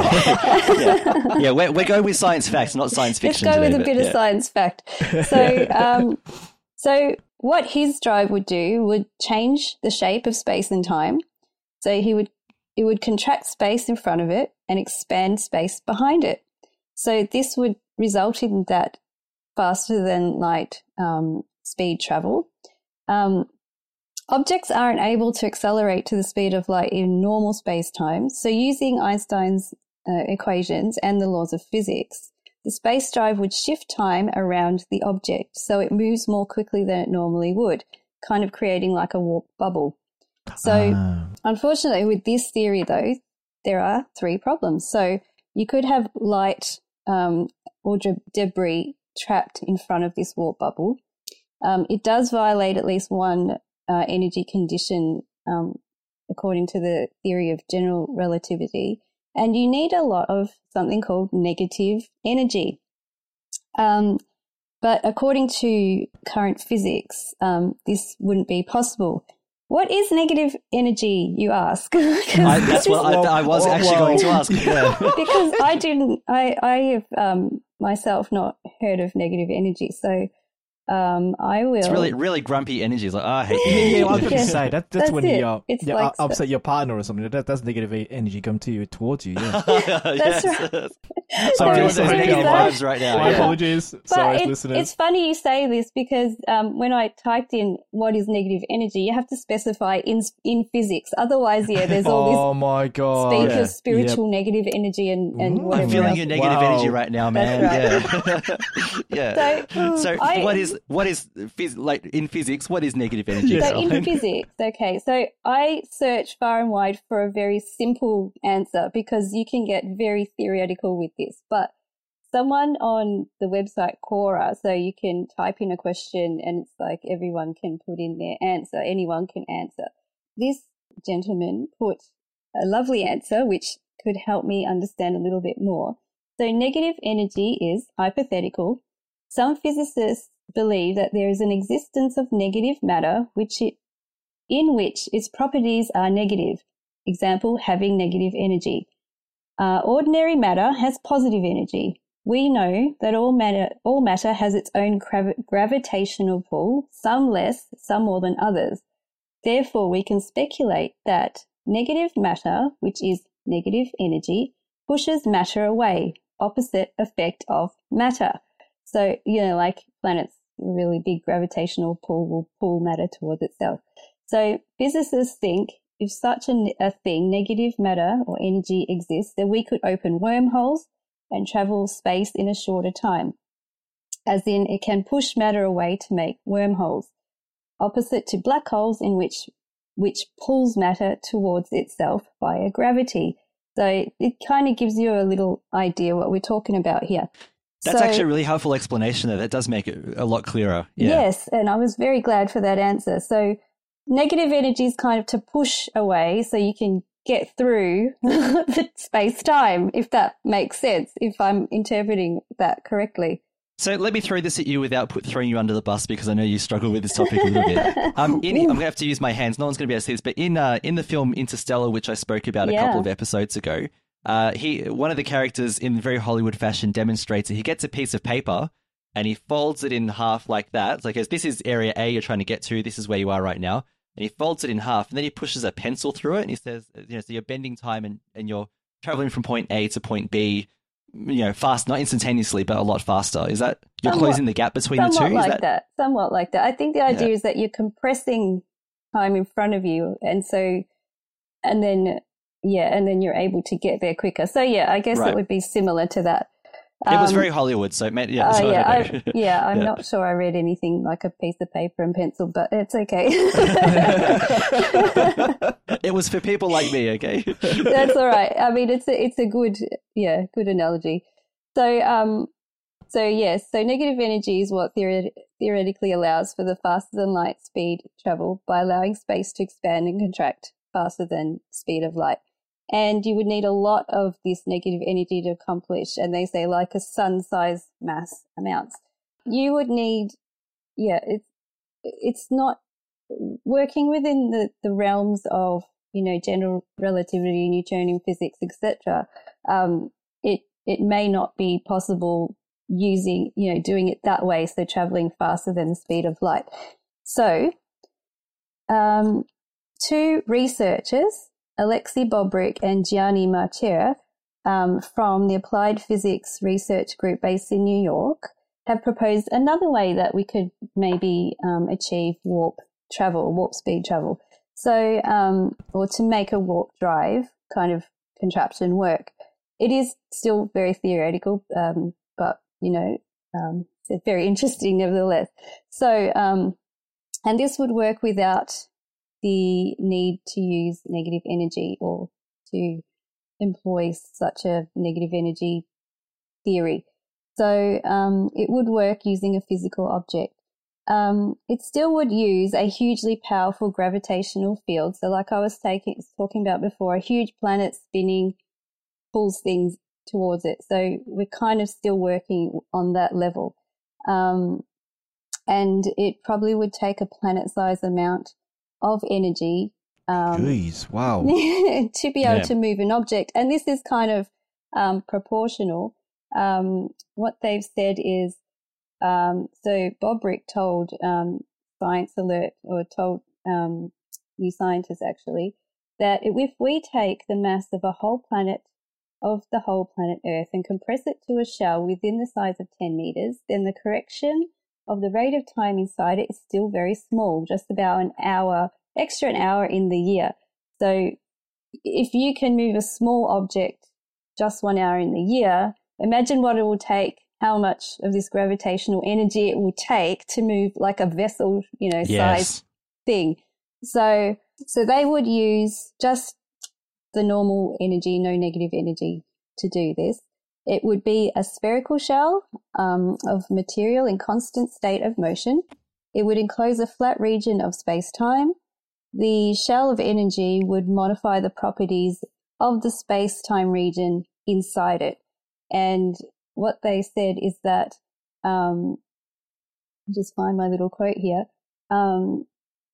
yeah. yeah we're, we're going with science facts, not science let's fiction. go with today, a but bit yeah. of science fact. So, um, so what his drive would do would change the shape of space and time. So he would it would contract space in front of it and expand space behind it. So this would result in that faster than light um, speed travel. Um, objects aren't able to accelerate to the speed of light in normal space-time. So using Einstein's uh, equations and the laws of physics, the space drive would shift time around the object so it moves more quickly than it normally would, kind of creating like a warp bubble. So Ah. unfortunately, with this theory, though, there are three problems. So you could have light um, or de- debris trapped in front of this warp bubble. Um, it does violate at least one uh, energy condition um, according to the theory of general relativity. And you need a lot of something called negative energy. Um, but according to current physics, um, this wouldn't be possible. What is negative energy, you ask? 'Cause I, that's this what is- I, I was actually going to ask. Yeah. because I didn't, I, I have um, myself not heard of negative energy. So um, I will. It's really, really grumpy energy. It's like, oh, I hate Yeah, you. yeah, I was going Yeah. to say that. That's, That's when it. you uh, It's yeah, like uh, upset your partner or something. That, that's negative e- energy come to you towards you. Yeah. Yes. right. I'm feeling So those is negative that- vibes right now. My yeah. apologies. But Sorry, it's, listeners. it's funny you say this because um, when I typed in what is negative energy, you have to specify in in physics. Otherwise, yeah, there's all oh my this god! speak Yeah. of spiritual negative energy and, and Mm. whatever I'm feeling else. your negative Wow. energy right now, man. That's Yeah. yeah. So, So, I- what is what is phys- like in physics? What is negative energy? Yeah. So in Caroline? physics, okay, so I search far and wide for a very simple answer because you can get very theoretical with this. But someone on the website Quora, so you can type in a question and it's like everyone can put in their answer, anyone can answer. This gentleman put a lovely answer which could help me understand a little bit more. So negative energy is hypothetical. Some physicists believe that there is an existence of negative matter which it, in which its properties are negative. Example, having negative energy. Uh, ordinary matter has positive energy. We know that all matter, all matter has its own gravi- gravitational pull, some less, some more than others. Therefore, we can speculate that negative matter, which is negative energy, pushes matter away, opposite effect of matter. So, you know, like planets, a really big gravitational pull will pull matter towards itself. So physicists think if such a, a thing, negative matter or energy exists, then we could open wormholes and travel space in a shorter time. As in, it can push matter away to make wormholes, opposite to black holes in which which pulls matter towards itself via gravity. So it kind of gives you a little idea what we're talking about here. That's So- actually a really helpful explanation there. That does make it a lot clearer. Yeah. Yes, and I was very glad for that answer. So negative energy is kind of to push away so you can get through the space-time, if that makes sense, if I'm interpreting that correctly. So let me throw this at you without put, throwing you under the bus because I know you struggle with this topic a little bit. Um, in, I'm going to have to use my hands. No one's going to be able to see this, but in uh, in the film Interstellar, which I spoke about a Yeah. couple of episodes ago, uh, he one of the characters in very Hollywood fashion demonstrates it. He gets a piece of paper and he folds it in half like that. It's like, this is area A you're trying to get to. This is where you are right now. And he folds it in half and then he pushes a pencil through it and he says, you know, so you're bending time and, and you're traveling from point A to point B, you know, fast, not instantaneously, but a lot faster. Is that, you're Somewhat- closing the gap between the two? Somewhat Is like that? Somewhat like that. I think the idea Yeah. is that you're compressing time in front of you, and so, and then, yeah, and then you're able to get there quicker. So, yeah, I guess Right. it would be similar to that. It was Um, very Hollywood, so it meant, yeah. Uh, so yeah, I don't know. I, yeah, I'm Yeah. not sure I read anything like a piece of paper and pencil, but it's okay. It was for people like me, okay? That's all right. I mean, it's a, it's a good, yeah, good analogy. So, um, so yes, so negative energy is what theoret- theoretically allows for the faster than light speed travel by allowing space to expand and contract faster than speed of light. And you would need a lot of this negative energy to accomplish, and they say like a sun-sized mass amounts. You would need, yeah, it's it's not working within the, the realms of, you know, general relativity, Newtonian physics, et cetera. Um, it it may not be possible using, you know, doing it that way, so traveling faster than the speed of light. So, um, two researchers, Alexei Bobrick and Gianni Marchera, um, from the Applied Physics Research Group based in New York, have proposed another way that we could maybe um, achieve warp travel, warp speed travel. So, um, or to make a warp drive kind of contraption work. It is still very theoretical, um, but, you know, um, it's very interesting nevertheless. So, um, and this would work without the need to use negative energy or to employ such a negative energy theory. So um, it would work using a physical object. Um, it still would use a hugely powerful gravitational field. So like I was taking, talking about before, a huge planet spinning pulls things towards it. So we're kind of still working on that level. Um, and it probably would take a planet-sized amount of energy um, Jeez, wow. to be able Yeah. to move an object. And this is kind of um, proportional. Um, what they've said is, um, so Bobrick told um, Science Alert, or told um, New Scientist actually, that if we take the mass of a whole planet, of the whole planet Earth, and compress it to a shell within the size of ten meters, then the correction of the rate of time inside it is still very small, just about an hour, extra an hour in the year. So if you can move a small object just one hour in the year, imagine what it will take, how much of this gravitational energy it will take to move like a vessel, you know, Yes. size thing. So, so they would use just the normal energy, no negative energy to do this. It would be a spherical shell um, of material in constant state of motion. It would enclose a flat region of space-time. The shell of energy would modify the properties of the space-time region inside it. And what they said is that, um, I'll just find my little quote here, um,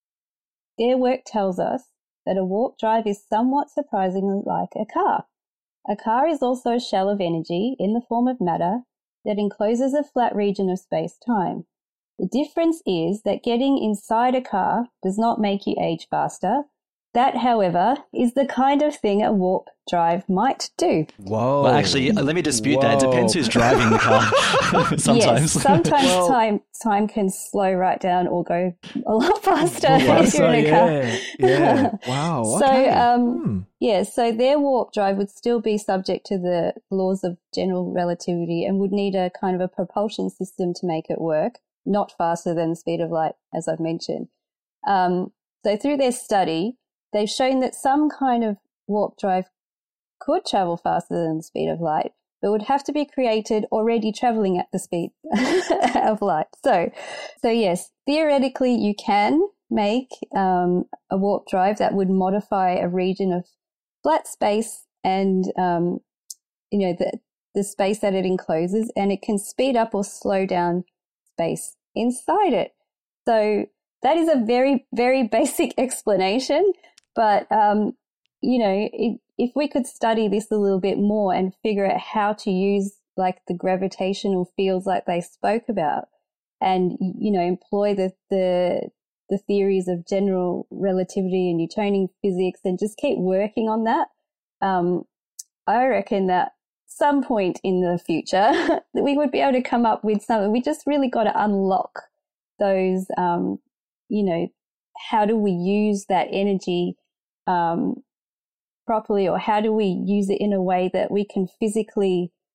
their work tells us that a warp drive is somewhat surprisingly like a car. A car is also a shell of energy in the form of matter that encloses a flat region of space-time. The difference is that getting inside a car does not make you age faster. That, however, is the kind of thing a warp drive might do. Whoa. Well, actually, uh, let me dispute that. It depends who's driving the car. Sometimes. Yes, sometimes Well- time time can slow right down or go a lot faster Well, if you're in a so, car. yeah, yeah. Wow. So, okay. um, Hmm. yeah, so their warp drive would still be subject to the laws of general relativity and would need a kind of a propulsion system to make it work, not faster than the speed of light, as I've mentioned. Um, so through their study, they've shown that some kind of warp drive could travel faster than the speed of light, but would have to be created already traveling at the speed of light. So, so yes, theoretically you can make um, a warp drive that would modify a region of flat space and, um, you know, the, the space that it encloses, and it can speed up or slow down space inside it. So that is a very, very basic explanation. But, um, you know, it, if we could study this a little bit more and figure out how to use like the gravitational fields like they spoke about and, you know, employ the, the, the theories of general relativity and Newtonian physics and just keep working on that, um, I reckon that some point in the future that we would be able to come up with something. We just really got to unlock those, um, you know, how do we use that energy um, properly, or how do we use it in a way that we can physically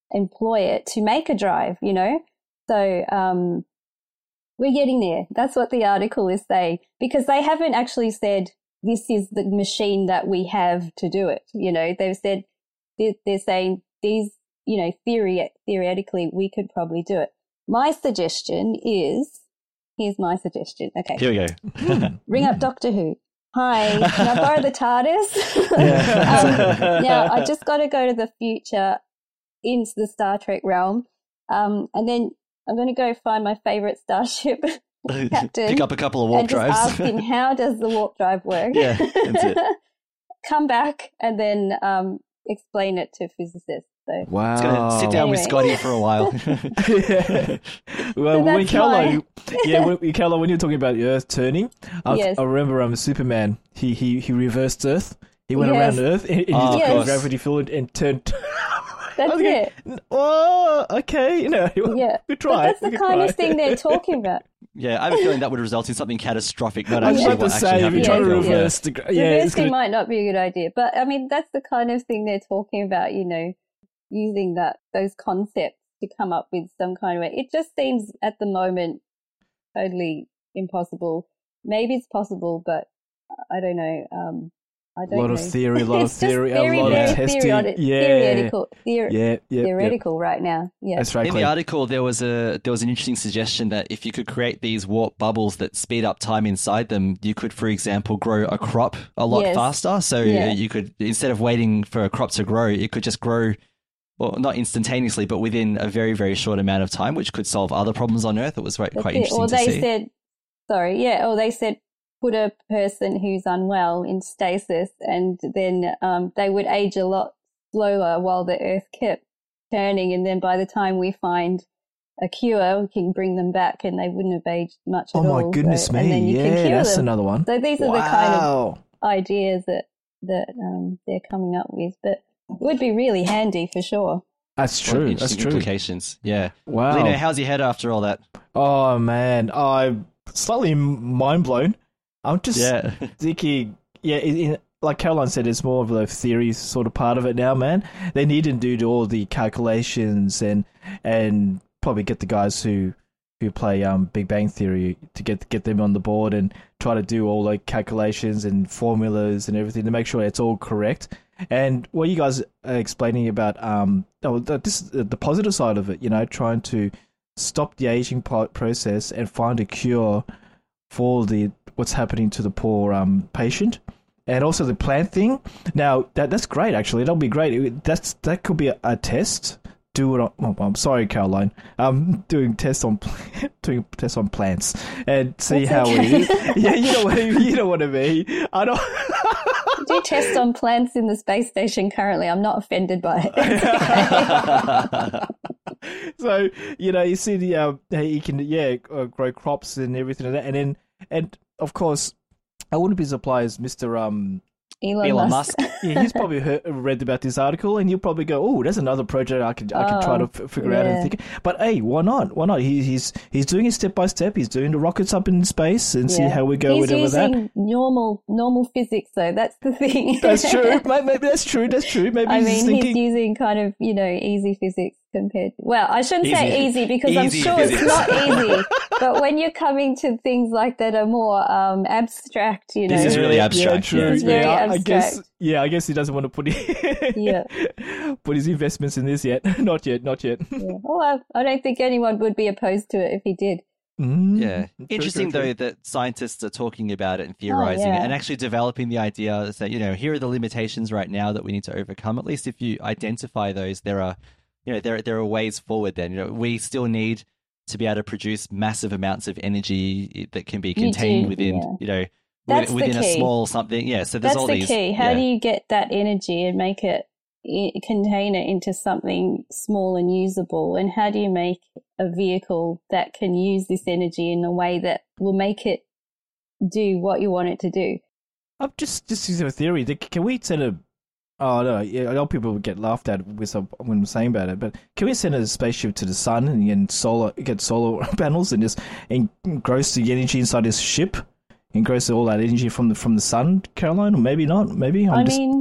employ it to make a drive, you know? So um, we're getting there. That's what the article is saying, because they haven't actually said this is the machine that we have to do it. You know, they've said, they're, they're saying these, you know, theory, theoretically, we could probably do it. My suggestion is, here's my suggestion. Okay. Here we go. Ring up Doctor Who. Hi, can I borrow the TARDIS? um, now, I just got to go to the future into the Star Trek realm. Um, and then I'm going to go find my favourite starship captain. Pick up a couple of warp and drives. Just ask him, how does the warp drive work? Yeah, that's it. Come back and then um, explain it to physicists. So. Wow. It's gonna sit down Anyway. with Scotty for a while. yeah. Well, So when that's Carlo, my- yeah, when, Carlo, when you're talking about the Earth turning, I, Yes. I remember um, Superman. He he he reversed Earth. He went Yes. around Earth and, and Oh, he of used course. gravity field and turned. That's Okay. it. Oh, okay. You know, Yeah. we But try. that's the kind of thing they're talking about. Yeah, I have a feeling that would result in something catastrophic, not I was actually about what to actually say, if happened. you try to Yeah, yeah. reverse the. gra- Yeah, it's Reversing gonna, might not be a good idea, but I mean that's the kind of thing they're talking about. You know, using that those concepts to come up with some kind of way. It just seems at the moment totally impossible. Maybe it's possible, but I don't know. Um, I a don't lot know. of theory, a lot of It's just theory, very, a lot very of testing. theoretic- Yeah, theoretical, theor- yeah, yeah, theoretical right now. Yeah, That's right. In Clay. the article, there was a there was an interesting suggestion that if you could create these warp bubbles that speed up time inside them, you could, for example, grow a crop a lot Yes. faster. So Yeah. you could, instead of waiting for a crop to grow, it could just grow, well, not instantaneously, but within a very, very short amount of time, which could solve other problems on Earth. It was quite, That's quite it. interesting Or to they see. said, sorry, yeah, or they said put a person who's unwell in stasis and then um, they would age a lot slower while the Earth kept turning. And then by the time we find a cure, we can bring them back and they wouldn't have aged much at Oh all. my goodness so, me! And then you Yeah, can cure that's them. another one. So these are the kind of Wow. ideas that, that um, they're coming up with. But it would be really handy for sure. That's What true. That's interesting true. implications. Yeah. Wow. Lena, how's your head after all that? Oh man, I'm slightly mind blown. I'm just Yeah. thinking, yeah, in, in, like Caroline said, it's more of a theory sort of part of it now, man. They need to do all the calculations and and probably get the guys who who play um Big Bang Theory to get get them on the board and try to do all the calculations and formulas and everything to make sure it's all correct. And what you guys are explaining about um oh, this is the positive side of it, you know, trying to stop the aging po- process and find a cure for the what's happening to the poor um patient, and also the plant thing. Now that that's great. Actually, that'll be great. It- that's that could be a, a test. Do it on. Oh, I'm sorry, Caroline. Um, doing tests on doing tests on plants and see That's how okay. it is. Yeah, you know what I mean. You know what I mean. I don't. Do tests on plants in the space station currently. I'm not offended by it. So you know, you see the uh, how you can yeah uh, grow crops and everything like that, and then and of course, I wouldn't be surprised, Mister Um. Elon, Elon Musk. Musk. Yeah, he's probably heard, read about this article, and you'll probably go, "Oh, that's another project I could I could try to Oh, f- figure out and yeah. think." But hey, why not? Why not? He, he's he's doing it step by step. He's doing the rockets up in space and see Yeah. how we go He's with it with using that. normal normal physics, though. That's the thing. That's true. Maybe, maybe that's true. That's true. Maybe I he's mean, thinking. he's using kind of, you know, easy physics compared to, well, I shouldn't say Easy. easy because I'm Easy sure physics. it's not easy. But when you're coming to things like that are more um, abstract, you know. This is really Yeah, abstract. true. Yeah. It's very yeah, I, I guess. abstract. Yeah, I guess he doesn't want to put it, Yeah. put his investments in this yet. Not yet. Not yet. Yeah. Well, I, I don't think anyone would be opposed to it if he did. Mm, Yeah. true, Interesting, true, true. though, that scientists are talking about it and theorizing Oh, yeah. it and actually developing the idea that, you know, here are the limitations right now that we need to overcome. At least if you identify those, there are, you know, there, there are ways forward then. You know, we still need to be able to produce massive amounts of energy that can be contained do, within, yeah. you know, That's within, the within a key. small something. Yeah. So there's That's all the these. key. How yeah. do you get that energy and make it, i- contain it into something small and usable? And how do you make a vehicle that can use this energy in a way that will make it do what you want it to do? I'm just just using a theory. Can we send a? Oh no, yeah, a lot of people would get laughed at with some, when I'm saying about it. But can we send a spaceship to the sun and get solar, get solar panels and just engross the energy inside this ship, engross all that energy from the from the sun, Caroline? Or maybe not. Maybe I'm I just, mean,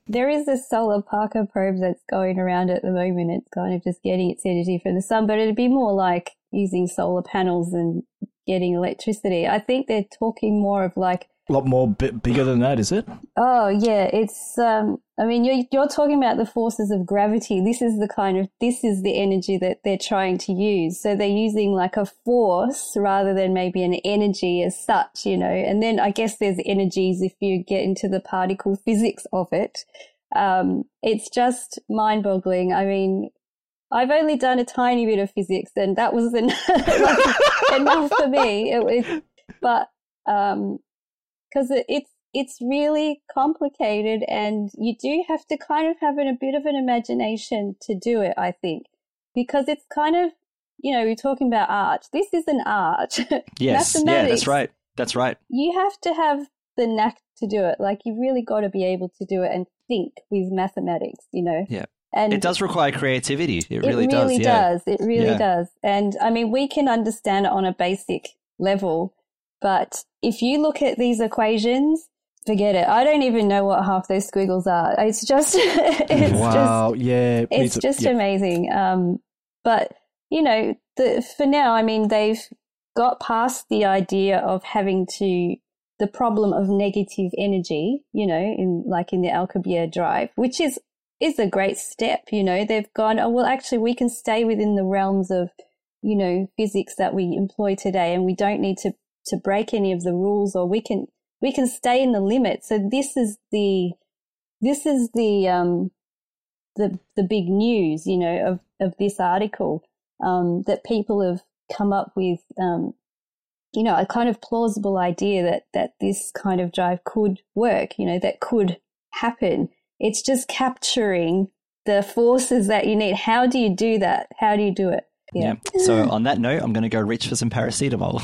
there is this solar Parker probe that's going around at the moment. It's kind of just getting its energy from the sun, but it'd be more like using solar panels and getting electricity. I think they're talking more of like a lot more bit bigger than that, is it? Oh yeah, it's. Um, I mean, you're you're talking about the forces of gravity. This is the kind of this is the energy that they're trying to use. So they're using like a force rather than maybe an energy as such, you know. And then I guess there's energies if you get into the particle physics of it. Um, it's just mind-boggling. I mean, I've only done a tiny bit of physics, and that was en- like, enough for me. It was, but. Um, Because it, it's it's really complicated, and you do have to kind of have an, a bit of an imagination to do it, I think, because it's kind of, you know, we're talking about art. This is an art. Yes, yeah, that's right. That's right. You have to have the knack to do it. Like, you've really got to be able to do it and think with mathematics, you know. Yeah. And it does require creativity. It really, it really does. Yeah. does. It really yeah. does. And, I mean, we can understand it on a basic level, but if you look at these equations, forget it. I don't even know what half those squiggles are. It's just, it's wow, just, yeah, it's just yeah. amazing. Um, but you know, the, for now, I mean, they've got past the idea of having to the problem of negative energy. You know, in like in the Alcubierre drive, which is is a great step. You know, they've gone, oh well, actually, we can stay within the realms of, you know, physics that we employ today, and we don't need to. to break any of the rules, or we can we can stay in the limit. So this is the this is the um the the big news, you know, of, of this article, um, that people have come up with, um, you know, a kind of plausible idea that that this kind of drive could work, you know, that could happen. It's just capturing the forces that you need. How do you do that? How do you do it? Yeah. yeah. So on that note, I'm going to go reach for some paracetamol.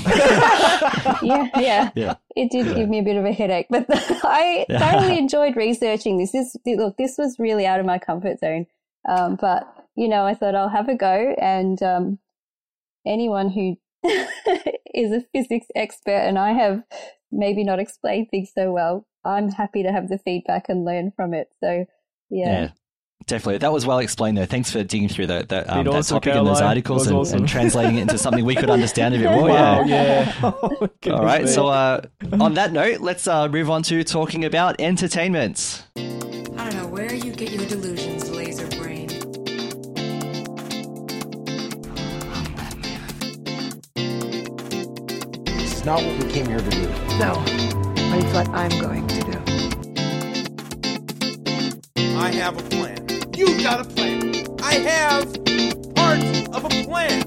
yeah, yeah, yeah. It did yeah. give me a bit of a headache, but I thoroughly enjoyed researching this. This look, this was really out of my comfort zone. Um, but you know, I thought I'll have a go, and um, anyone who is a physics expert, and I have maybe not explained things so well, I'm happy to have the feedback and learn from it. So yeah. yeah. Definitely. That was well explained, though. Thanks for digging through the, the, um, that awesome, topic in those articles and, awesome. and translating it into something we could understand a bit more. Wow, yeah. yeah. Oh, all right. So uh, on that note, let's uh, move on to talking about entertainment. I don't know where you get your delusions, laser brain. This is not what we came here to do. No. But it's what I'm going to do. I have a plan. You've got a plan. I have parts of a plan.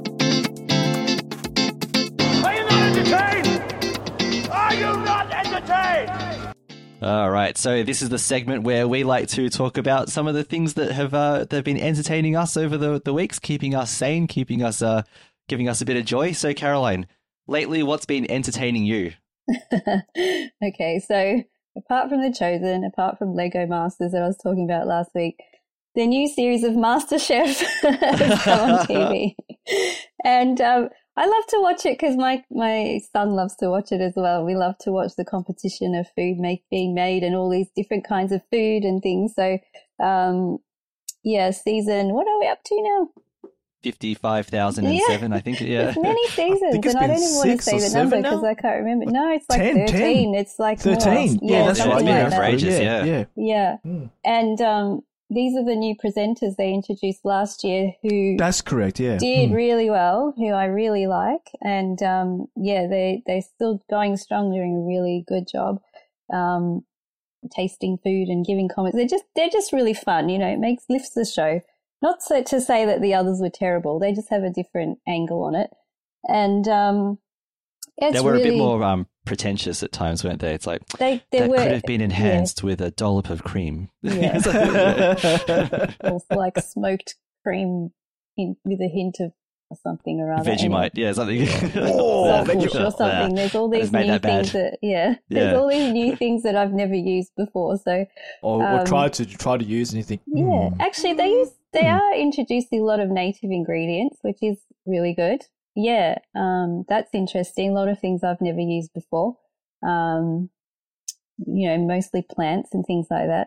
Are you not entertained? Are you not entertained? All right. So this is the segment where we like to talk about some of the things that have uh, that have been entertaining us over the, the weeks, keeping us sane, keeping us, uh, giving us a bit of joy. So Caroline, lately, what's been entertaining you? Okay, so apart from The Chosen, apart from Lego Masters that I was talking about last week, the new series of MasterChef has come on T V. And um, I love to watch it because my, my son loves to watch it as well. We love to watch the competition of food make, being made and all these different kinds of food and things. So, um, yeah, season, what are we up to now? fifty-five thousand seven, yeah. I think. Yeah. It's many seasons, and I don't even want to say the number because I can't remember. No, it's like ten, thirteen. ten. It's like thirteen. More. Yeah, Yeah, that's something right. like Yeah, that. for ages, yeah. yeah. Yeah. Mm. And um, these are the new presenters they introduced last year who That's correct, yeah. did Mm. really well, who I really like. And um, yeah, they, they're still going strong, doing a really good job. Um, tasting food and giving comments. They're just they're just really fun, you know, it makes lifts the show. Not so to say that the others were terrible. They just have a different angle on it. And um, it's they were really, a bit more um, pretentious at times, weren't they? It's like, they, they that were, could have been enhanced yeah. with a dollop of cream. Yeah. Or like smoked cream in, with a hint of something or other. Vegemite, yeah, something. Oh, Vegemite or something. There's all these new that things that, yeah, there's Yeah. all these new things that I've never used before. So, Or, um, or try to try to use anything. yeah, actually, they use they are introducing a lot of native ingredients, which is really good. Yeah, um, that's interesting. A lot of things I've never used before. Um, you know, mostly plants and things like that.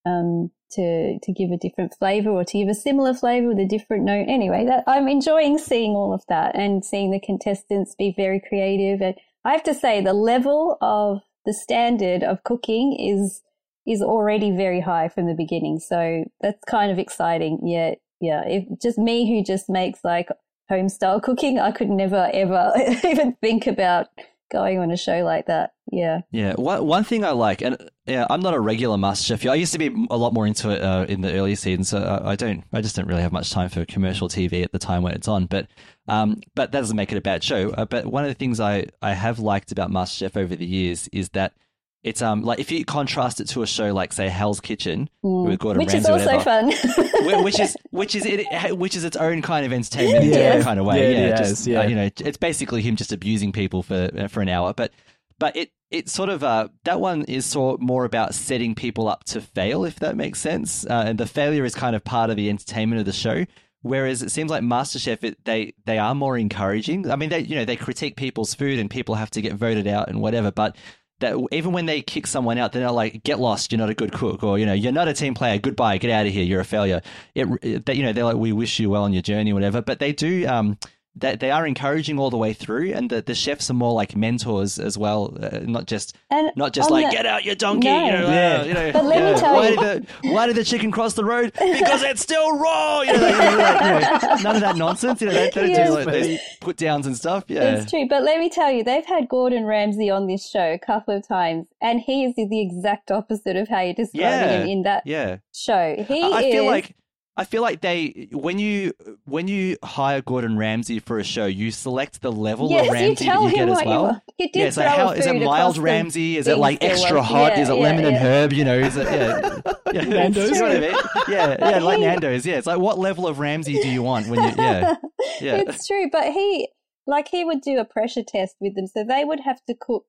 um, to to give a different flavor or to give a similar flavor with a different note. Anyway, that, I'm enjoying seeing all of that and seeing the contestants be very creative. And I have to say, the level of the standard of cooking is is already very high from the beginning. So that's kind of exciting. Yeah, yeah. If just me who just makes like home style cooking, I could never ever even think about going on a show like that. Yeah. Yeah. One, one thing I like, and yeah, I'm not a regular MasterChef. I used to be a lot more into it uh, in the early seasons. So I, I don't, I just don't really have much time for commercial T V at the time when it's on. But, um, but that doesn't make it a bad show. Uh, but one of the things I, I have liked about MasterChef over the years is that it's um like if you contrast it to a show like say Hell's Kitchen mm. with Gordon which Ramsay, is also whatever, fun, which is which is it, which is its own kind of entertainment yeah. kind of way. Yeah, Yeah, it just is, yeah. Uh, you know, it's basically him just abusing people for for an hour. But but it it sort of uh that one is sort more about setting people up to fail, if that makes sense. Uh, and the failure is kind of part of the entertainment of the show. Whereas it seems like MasterChef, it, they they are more encouraging. I mean, they you know they critique people's food and people have to get voted out and whatever, but that even when they kick someone out, they're not like, get lost, you're not a good cook, or, you know, you're not a team player, goodbye, get out of here, you're a failure. It, it you know, they're like, we wish you well on your journey, whatever. But they do, um, they, they are encouraging all the way through, and the, the chefs are more like mentors as well, uh, not just and not just like, the, get out, you donkey, no. you know, Yeah. uh, you know, But let yeah, me tell why you- Did the, why did the chicken cross the road? Because it's still raw, you know, like, you know, like, you know, none of that nonsense, you know, they don't Yes. do like those put downs and stuff, yeah. It's true. But let me tell you, they've had Gordon Ramsay on this show a couple of times, and he is the exact opposite of how you're describing Yeah. him in that Yeah. show. He I I is. feel like I feel like they when you when you hire Gordon Ramsay for a show, you select the level Yes, of you Ramsay tell that you him get as what you well. want. He did yeah, so throw how a is it food mild across the Ramsay? Is it like things there extra was- hot? yeah, is it yeah, lemon and yeah. herb? You know, is it yeah, yeah Nando's? You know what I mean? Yeah, yeah, like He- Nando's. Yeah, it's like what level of Ramsay do you want when you yeah yeah It's true, but he like he would do a pressure test with them, so they would have to cook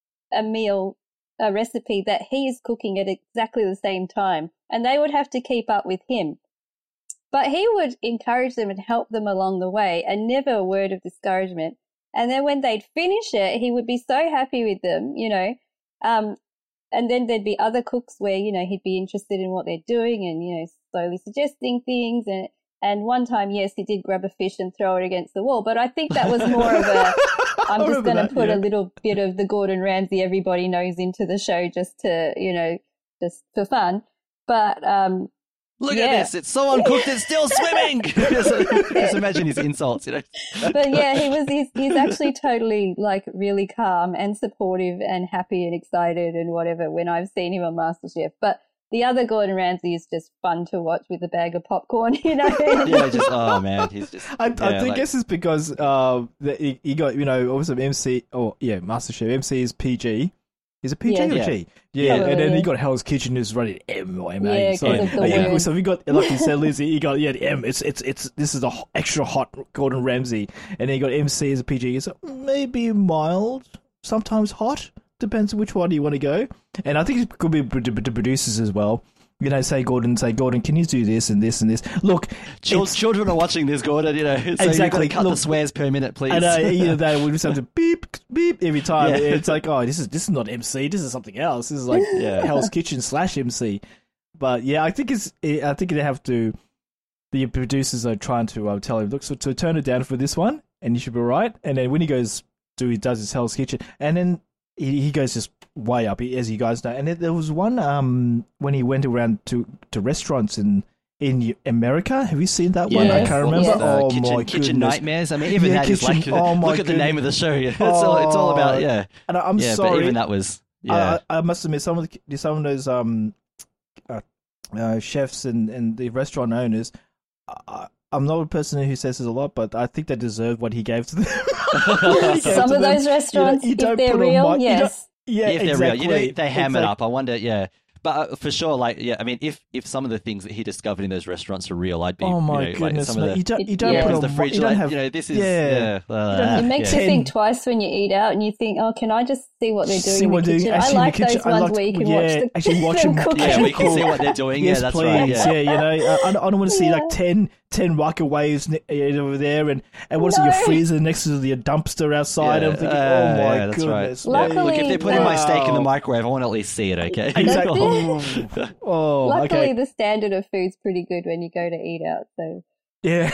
a meal, a recipe that he is cooking at exactly the same time, and they would have to keep up with him. But he would encourage them and help them along the way, and never a word of discouragement. And then when they'd finish it, he would be so happy with them, you know. Um, and then there'd be other cooks where, you know, he'd be interested in what they're doing and, you know, slowly suggesting things. And, and one time, yes, he did grab a fish and throw it against the wall. But I think that was more of a, I'm just going to that, put yeah. a little bit of the Gordon Ramsay everybody knows into the show just to, you know, just for fun. But, um, Look yeah. at this! It's so uncooked, it's still swimming. just, just imagine his insults, you know. But yeah, he was, he's, he's actually totally like really calm and supportive and happy and excited and whatever when I've seen him on MasterChef. But the other Gordon Ramsay is just fun to watch with a bag of popcorn, you know. Yeah, just oh man, he's just. I, yeah, I think like- guess it's because uh, the, he, he got, you know, obviously M C, oh yeah, MasterChef, M C is P G. Is it P G Yeah. or Yeah. G? Yeah, Probably, and then yeah. he got Hell's Kitchen is running M or M A. Yeah, so, 'cause of the uh, yeah, word. so we got, like you said, Lizzie, you got, yeah, the M, it's, it's, it's, this is the ho- extra hot Gordon Ramsay. And then you got M C as a P G. It's maybe mild, sometimes hot. Depends on which one you want to go. And I think it could be the the producers as well. You know, say Gordon, say Gordon, can you do this and this and this? Look, Chil- it's- children are watching this, Gordon. You know, so Exactly. You've got to cut Look- the swears per minute, please. And uh, either that, we just have to beep, beep every time. Yeah. It's like, oh, this is this is not M C. This is something else. This is like Yeah. Hell's Kitchen slash M C. But yeah, I think it's. I think they have to. The producers are trying to uh, tell him, look, so to turn it down for this one, and you should be right. And then when he goes, do he does his Hell's Kitchen, and then he, he goes just way up, as you guys know. And then there was one um when he went around to, to restaurants in. In America, have you seen that one? I Yes, can't remember. yes. Uh, Oh kitchen, my kitchen goodness. nightmares. I mean, even Yeah, that is kitchen- like oh my look at the name of the show. Yeah, it's all it's all about. Yeah, And I- I'm yeah. sorry. But even that was yeah. I, I must admit, some of the, some of those um, uh, uh, chefs and, and the restaurant owners, I, I'm not a person who says this a lot, but I think they deserve what he gave to them. He gave Some to of them. those restaurants, You know, you don't if they're put a real, mic- you don't- yes. Yeah, if they're exactly. real, you know, they ham it Exactly. up. I wonder, yeah. But uh, for sure, like, yeah, I mean, if if some of the things that he discovered in those restaurants are real, I'd be, Oh my you know, goodness, like some mate! of You the, don't, you don't Yeah. put yeah, a the fridge, you don't like, have, you know, this is, yeah. yeah, uh, You don't have It makes yeah. you think twice when you eat out, and you think, "Oh, can I just see what they're doing See in the what they're kitchen?" doing- I actually in the like kitchen, those I ones like- where you can yeah, watch the actually watch them them- cook. Yeah, we can see what they're doing. Yes, yeah, that's please. right. Yeah. Yeah, you know, I, I don't want to see like Yeah. ten, ten microwaves ne- over there, and, and what's No. it, your freezer next to the dumpster outside. Yeah, I'm thinking, uh, oh my yeah, that's goodness. right. Luckily- Look, if they put in my steak in the Wow. microwave, I want to at least see it, okay? Exactly. Luckily, oh, luckily okay. the standard of food's pretty good when you go to eat out. So Yeah.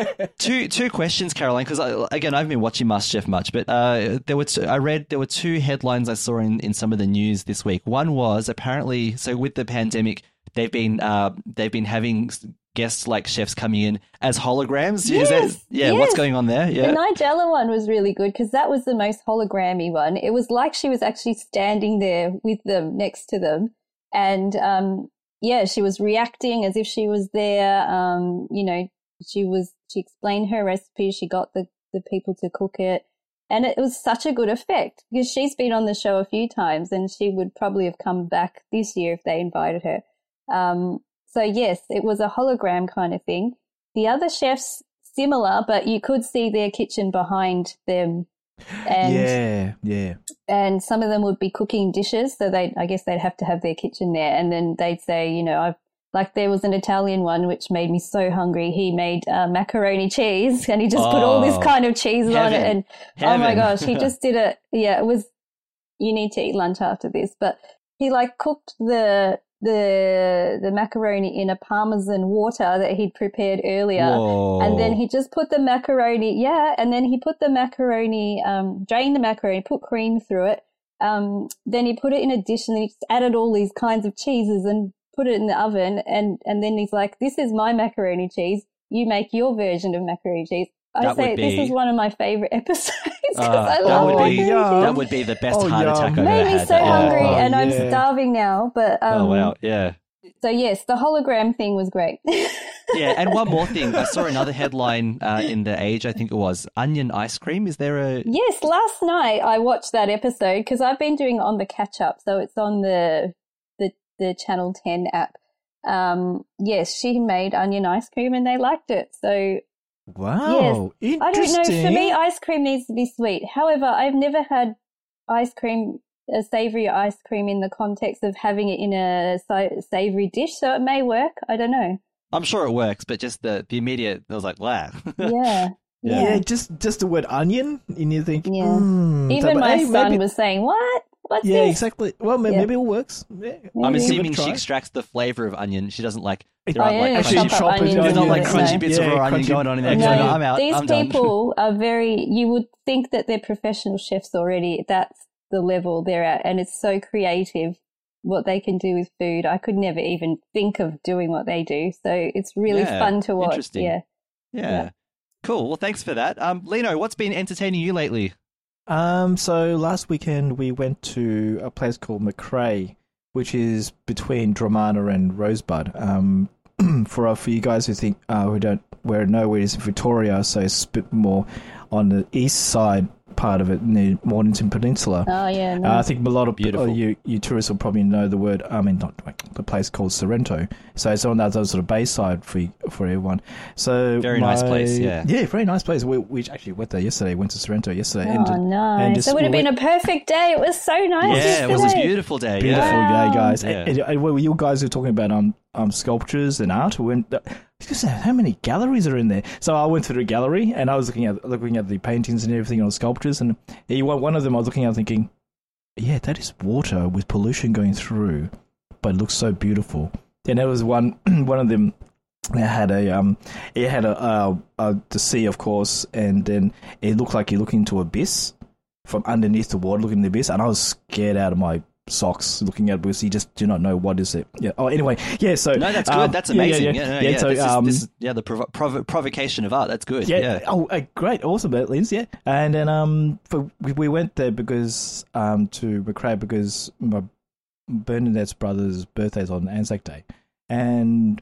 two two questions, Caroline, because again, I haven't been watching MasterChef much, but uh, there were two, I read there were two headlines I saw in, in some of the news this week. One was apparently, so with the pandemic, they've been uh, they've been having guests like chefs coming in as holograms. Yes, Is that, yeah, yes. what's going on there? Yeah. The Nigella one was really good because that was the most hologrammy one. It was like she was actually standing there with them, next to them. And, um, yeah, she was reacting as if she was there. Um, you know, she was, she explained her recipe. She got the, the people to cook it. And it was such a good effect because she's been on the show a few times and she would probably have come back this year if they invited her. Um, so yes, it was a hologram kind of thing. The other chefs, similar, but you could see their kitchen behind them. And, yeah, yeah. and some of them would be cooking dishes. So they, I guess they'd have to have their kitchen there. And then they'd say, you know, I've, like there was an Italian one which made me so hungry. He made uh, macaroni cheese and he just put all this Oh, kind of cheeses on it. And oh my Heaven. gosh, he just did it. Yeah, it was, you need to eat lunch after this. But he like cooked the the the macaroni in a Parmesan water that he'd prepared earlier. Whoa. And then he just put the macaroni, yeah, and then he put the macaroni, um, drained the macaroni, put cream through it. Um, then he put it in a dish and then he just added all these kinds of cheeses and put it in the oven. And, and then he's like, this is my macaroni cheese. You make your version of macaroni cheese. I That say would this be- is one of my favorite episodes because Uh, I that love would macaroni be cheese. that would be the best Oh, heart yum. attack I've Made ever me had. so that. Yeah. hungry Oh, and I'm yeah. starving now. But um, Oh wow, yeah. so yes, the hologram thing was great. Yeah, and one more thing. I saw another headline uh, in The Age, I think it was, onion ice cream. Is there a... Yes, last night I watched that episode because I've been doing it on the catch up, so it's on the the, the Channel ten app. Um, yes, she made onion ice cream and they liked it. So Wow. yes, I don't know. Interesting. For me, ice cream needs to be sweet. However, I've never had ice cream, a savory ice cream, in the context of having it in a sa- savory dish. So it may work. I don't know. I'm sure it works, but just the, the immediate, I was like, wow. Yeah. Yeah, Yeah. just just the word onion, and you think, Yeah. mm, Even so- my hey, son maybe- was saying, "What? What's Yeah, this?" exactly. Well, maybe, Yeah. maybe it works. Yeah. I'm Maybe. assuming Give it a she try. extracts the flavor of onion. She doesn't like, It- there aren't Oh, like, yeah, Actually, chop crunchy, up chop it onions down, there's not like with it, crunchy no. bits Yeah, of raw onion crunchy- going on in there. No, So No, I'm out. these I'm done. people are very, you would think that they're professional chefs already. That's the level they're at. And it's so creative what they can do with food. I could never even think of doing what they do. So it's really Yeah, fun to watch. interesting. Yeah. Yeah. Yeah. Cool. Well, thanks for that. Um, Lino, what's been entertaining you lately? Um, so last weekend we went to a place called McRae, which is between Dromana and Rosebud. Um, for for you guys who think uh, who don't where know where it is in Victoria, so it's a bit more on the east side part of it, near Mornington Peninsula. Oh, yeah. Uh, I Nice. think a lot of Beautiful. uh, you you tourists will probably know the word. I mean, not the place called Sorrento. So it's on that sort of bayside for for everyone. So Very nice my- place, yeah. yeah, very nice place. We we actually went there yesterday. Went to Sorrento yesterday. Oh, and, nice. and just- It would have we been went- a perfect day. It was so nice. Yeah, it was a yesterday. beautiful day. Beautiful Yeah. Wow. day, guys. Yeah. And, and, and well, you guys are talking about um um sculptures and art. When just how many galleries are in there? So I went through the gallery and I was looking at looking at the paintings and everything on the sculptures, and you want one of them I was looking at thinking, yeah, that is water with pollution going through, but it looks so beautiful. And there was one one of them. It had a um, it had a, uh, uh the sea, of course, and then it looked like you're looking into abyss from underneath the water, looking at the abyss, and I was scared out of my socks looking at it because you just do not know what is it. Yeah. Oh, anyway, yeah. So No, that's good. um, that's yeah, yeah, amazing. Yeah, Yeah, no, yeah, yeah. so, this, is, um, this is yeah the provo- provo- provocation of art. That's good. yeah. Yeah. Oh, uh, great. Awesome, Linz. Yeah. And then um, for, we, we went there because um to McRae because my Bernadette's brother's birthday is on Anzac Day, and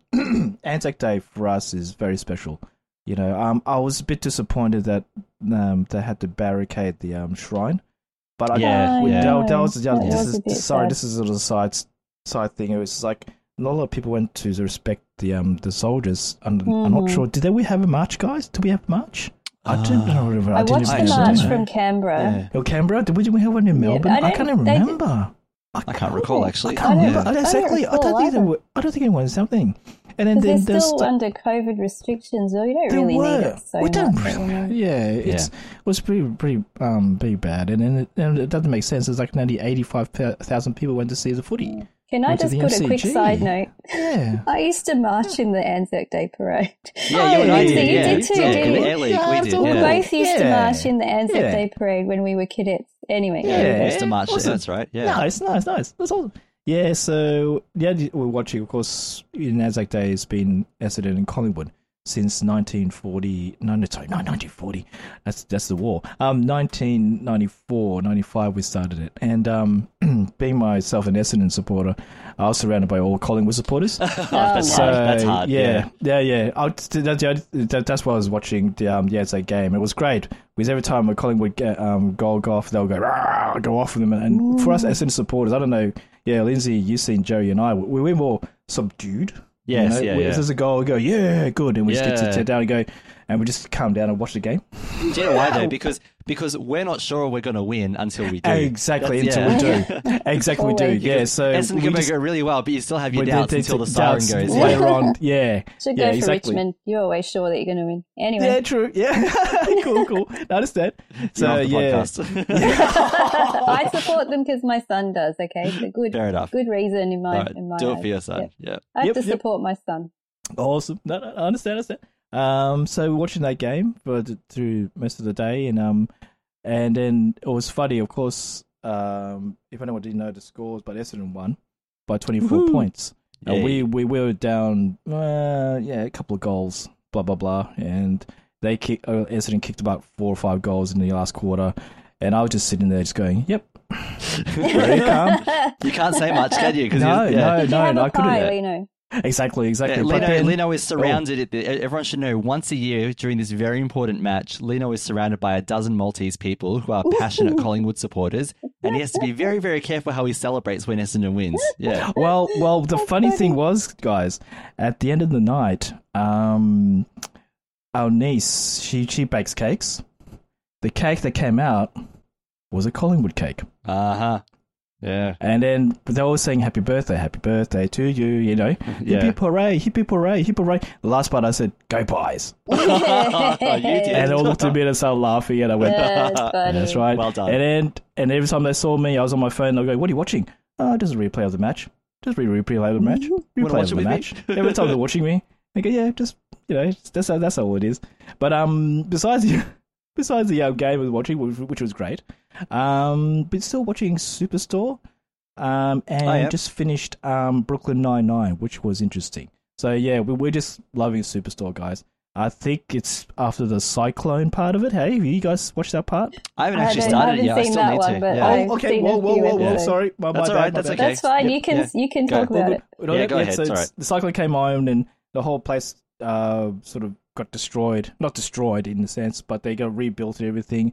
Anzac Day for us is very special. You know, um, I was a bit disappointed that um they had to barricade the um shrine, but I Yeah, we, yeah. that, that was, That this was is a bit sorry, sad. this is a little side side thing. It was like not a lot of people went to respect the um the soldiers. And I'm not Mhm. sure. Did they, we have a march, guys? Did we have a march? I don't know. I didn't watched the even march know. from Canberra. Yeah. Oh, Canberra? Did we, did we have one in Yeah, Melbourne? I I, don't- can't even they did- remember. I can't recall actually. I can't I don't- remember. I don't exactly. I don't recall think there either. were, I don't think anyone something. And then, Because then they're still st- under COVID restrictions, or you don't There really were. need it so we don't much. really, anymore. yeah, it's, Yeah. it was pretty, pretty, um, pretty bad, and then it, and it doesn't make sense. It's like nearly eighty-five thousand people went to see the footy. Can I Went to just the put a quick M C G. side note? Yeah. I used to march in the Anzac Day parade. Yeah, you and I Lindsay, did. you Yeah, did too, yeah, didn't in the you? Air League, Yeah, we did. We Yeah. both used to Yeah. march in the Anzac Yeah. Day parade when we were cadets. Anyway, Yeah. anyway. Used to march. Awesome. That's right. Yeah. Nice, nice, nice. That's awesome. Yeah, so yeah, we're watching. Of course, in Anzac Day has been Essendon and Collingwood since nineteen forty. No, no, sorry, no, nineteen forty. That's that's the war. Um, nineteen ninety-four, ninety-five we started it, and um, being myself an Essendon supporter, I was surrounded by all Collingwood supporters. Oh, that's So, hard. That's hard. Yeah, yeah, yeah. I, that, that, that's why I was watching the um, the Anzac game. It was great because every time a Collingwood get, um, goal go off, they'll go "Rah!" go off with them. And, and for us Essendon supporters, I don't know. Yeah, Lindsay, you've seen Joey and I. We we're more subdued. Yes, you know? yeah, If yeah. there's a goal, we go, yeah, good, and we just get to Yeah. sit down and go, and we just calm down and watch the game. Do you know why though? Because because we're not sure we're going to win until we do. Exactly, That's- until yeah. we do. Exactly, we do. Always. Yeah, so Essendon we can just- go really well, but you still have your we doubts did- until the did- siren doubts goes. later on. Yeah, Should go yeah, for exactly. Richmond. You're always sure that you're going to win. Anyway. Yeah, true. Yeah, cool, cool. I understand. So You're off the yeah, podcast. I support them because my son does, okay? So good, Fair enough. good reason in my, All right, in my do it eyes. for your son. Yep. Yeah. I have Yep, to yep. support my son. awesome. No, no, I understand. I understand. Um, so we're watching that game for the, through most of the day, and um, and then it was funny. Of course, um, if anyone didn't know the scores, but Essendon won by twenty-four Woohoo. points. And Yay. we we were down, uh, yeah, a couple of goals, blah blah blah, and they kick, uh, Essendon kicked about four or five goals in the last quarter, and I was just sitting there, just going, "Yep." Very calm. You can't say much, can you? 'Cause No, you- yeah. no, Did you no, have no, a I couldn't. pie, Lino? Exactly, exactly. Yeah, But Lino, then- Lino is surrounded. At the, everyone should know once a year during this very important match, Lino is surrounded by a dozen Maltese people who are passionate Collingwood supporters, and he has to be very, very careful how he celebrates when Essendon wins. Yeah. Well, well, the funny thing was, guys, at the end of the night, um, our niece she she bakes cakes. The cake that came out was a Collingwood cake. Uh huh. Yeah. And then they were saying happy birthday, happy birthday to you, you know. Yeah. Hip hip hooray, hip hip hooray, hip hooray. The last part I said, go Pies. You did. And they all looked at me and started laughing, and I went, Yeah, it's funny. that's right. Well done. And then, and every time they saw me, I was on my phone, they'll go, what are you watching? Oh, just a replay of the match. Just re replay of the match. Wanna Replay watch of it the with me? match. Every time they're watching me, they go, yeah, just, you know, that's how, that's all it is. But um, besides the, besides the uh, game I was watching, which, which was great, um, but still watching Superstore, um, and Oh, yeah. just finished um Brooklyn Nine-Nine, which was interesting. So yeah, we, we're just loving Superstore, guys. I think it's after the Cyclone part of it. Hey, have you guys watched that part? I haven't I actually haven't- started I it yet. I haven't still seen need that to. one, but yeah. I've Oh, okay. seen a Whoa, whoa, few whoa, whoa! episodes. Sorry, my, That's my all right, bad, my that's bad. okay. That's fine. Yep, You can yeah. you can Go. talk All about good. it. No, Yeah, yeah, go yeah, ahead, so it's all it's- the Cyclone came on and the whole place uh, sort of got destroyed. Not destroyed in the sense, but they got rebuilt and everything.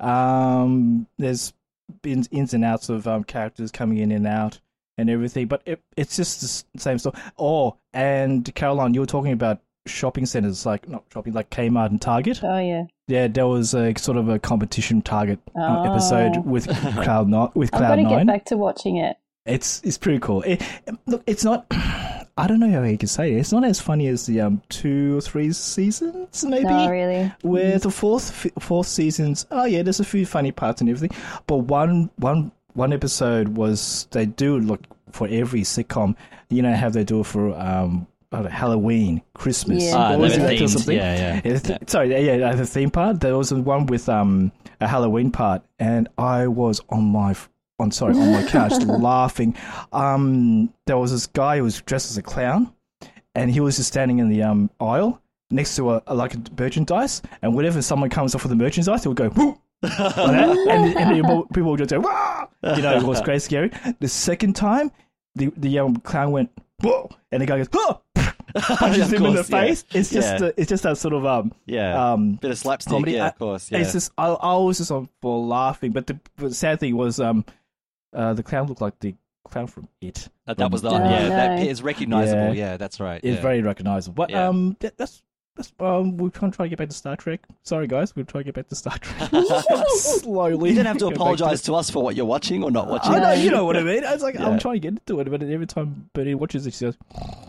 Um, there's been ins and outs of um, characters coming in and out and everything, but it, it's just the s- same stuff. Oh, and Caroline, you were talking about shopping centers, like not shopping, like Kmart and Target. Oh yeah. Yeah, there was a sort of a competition Target uh, Oh. episode with Cloud Nine. With I've Cloud got to Nine. get back to watching it. It's it's pretty cool. It, look, it's not. I don't know how you can say it. It's not as funny as the um two or three seasons, maybe. No, really. Where the fourth f- fourth seasons, oh yeah, there's a few funny parts and everything. But one one one episode was they do look for every sitcom. You know how they do it for um uh, Halloween, Christmas. Yeah. Ah, What was they it, were that or themed. something? Yeah, yeah. Yeah, th- Sorry, yeah, yeah, the theme part. There was one with um a Halloween part, and I was on my f- on sorry on my couch laughing. Um, there was this guy who was dressed as a clown, and he was just standing in the um aisle next to a, a like a merchandise, and whenever someone comes off with the merchandise, he'll go whoo. Like that, and, and people, people would just go, Wah! You know, it was crazy scary. The second time, the the um, clown went, whoa, and the guy goes, oh! punches Of him in the course, yeah. face. It's just Yeah. uh, it's just that sort of um Yeah. um Bit of slapstick. comedy. Yeah, Uh, of course. Yeah. It's just I, I was just on for laughing, but the, but the sad thing was um uh the clown looked like the clown from It. that, that was the Oh, yeah. That no. is recognizable. Yeah. Yeah, that's right. It's yeah. very recognizable. But Yeah. um that, that's that's um we're trying to try to get back to Star Trek. Sorry guys, we're trying to get back to Star Trek. Slowly. You didn't have to Go back apologize to us for what you're watching or not watching. I know, you know what I mean. I was like, Yeah. I'm trying to get into it, but every time Bernie watches it, she goes,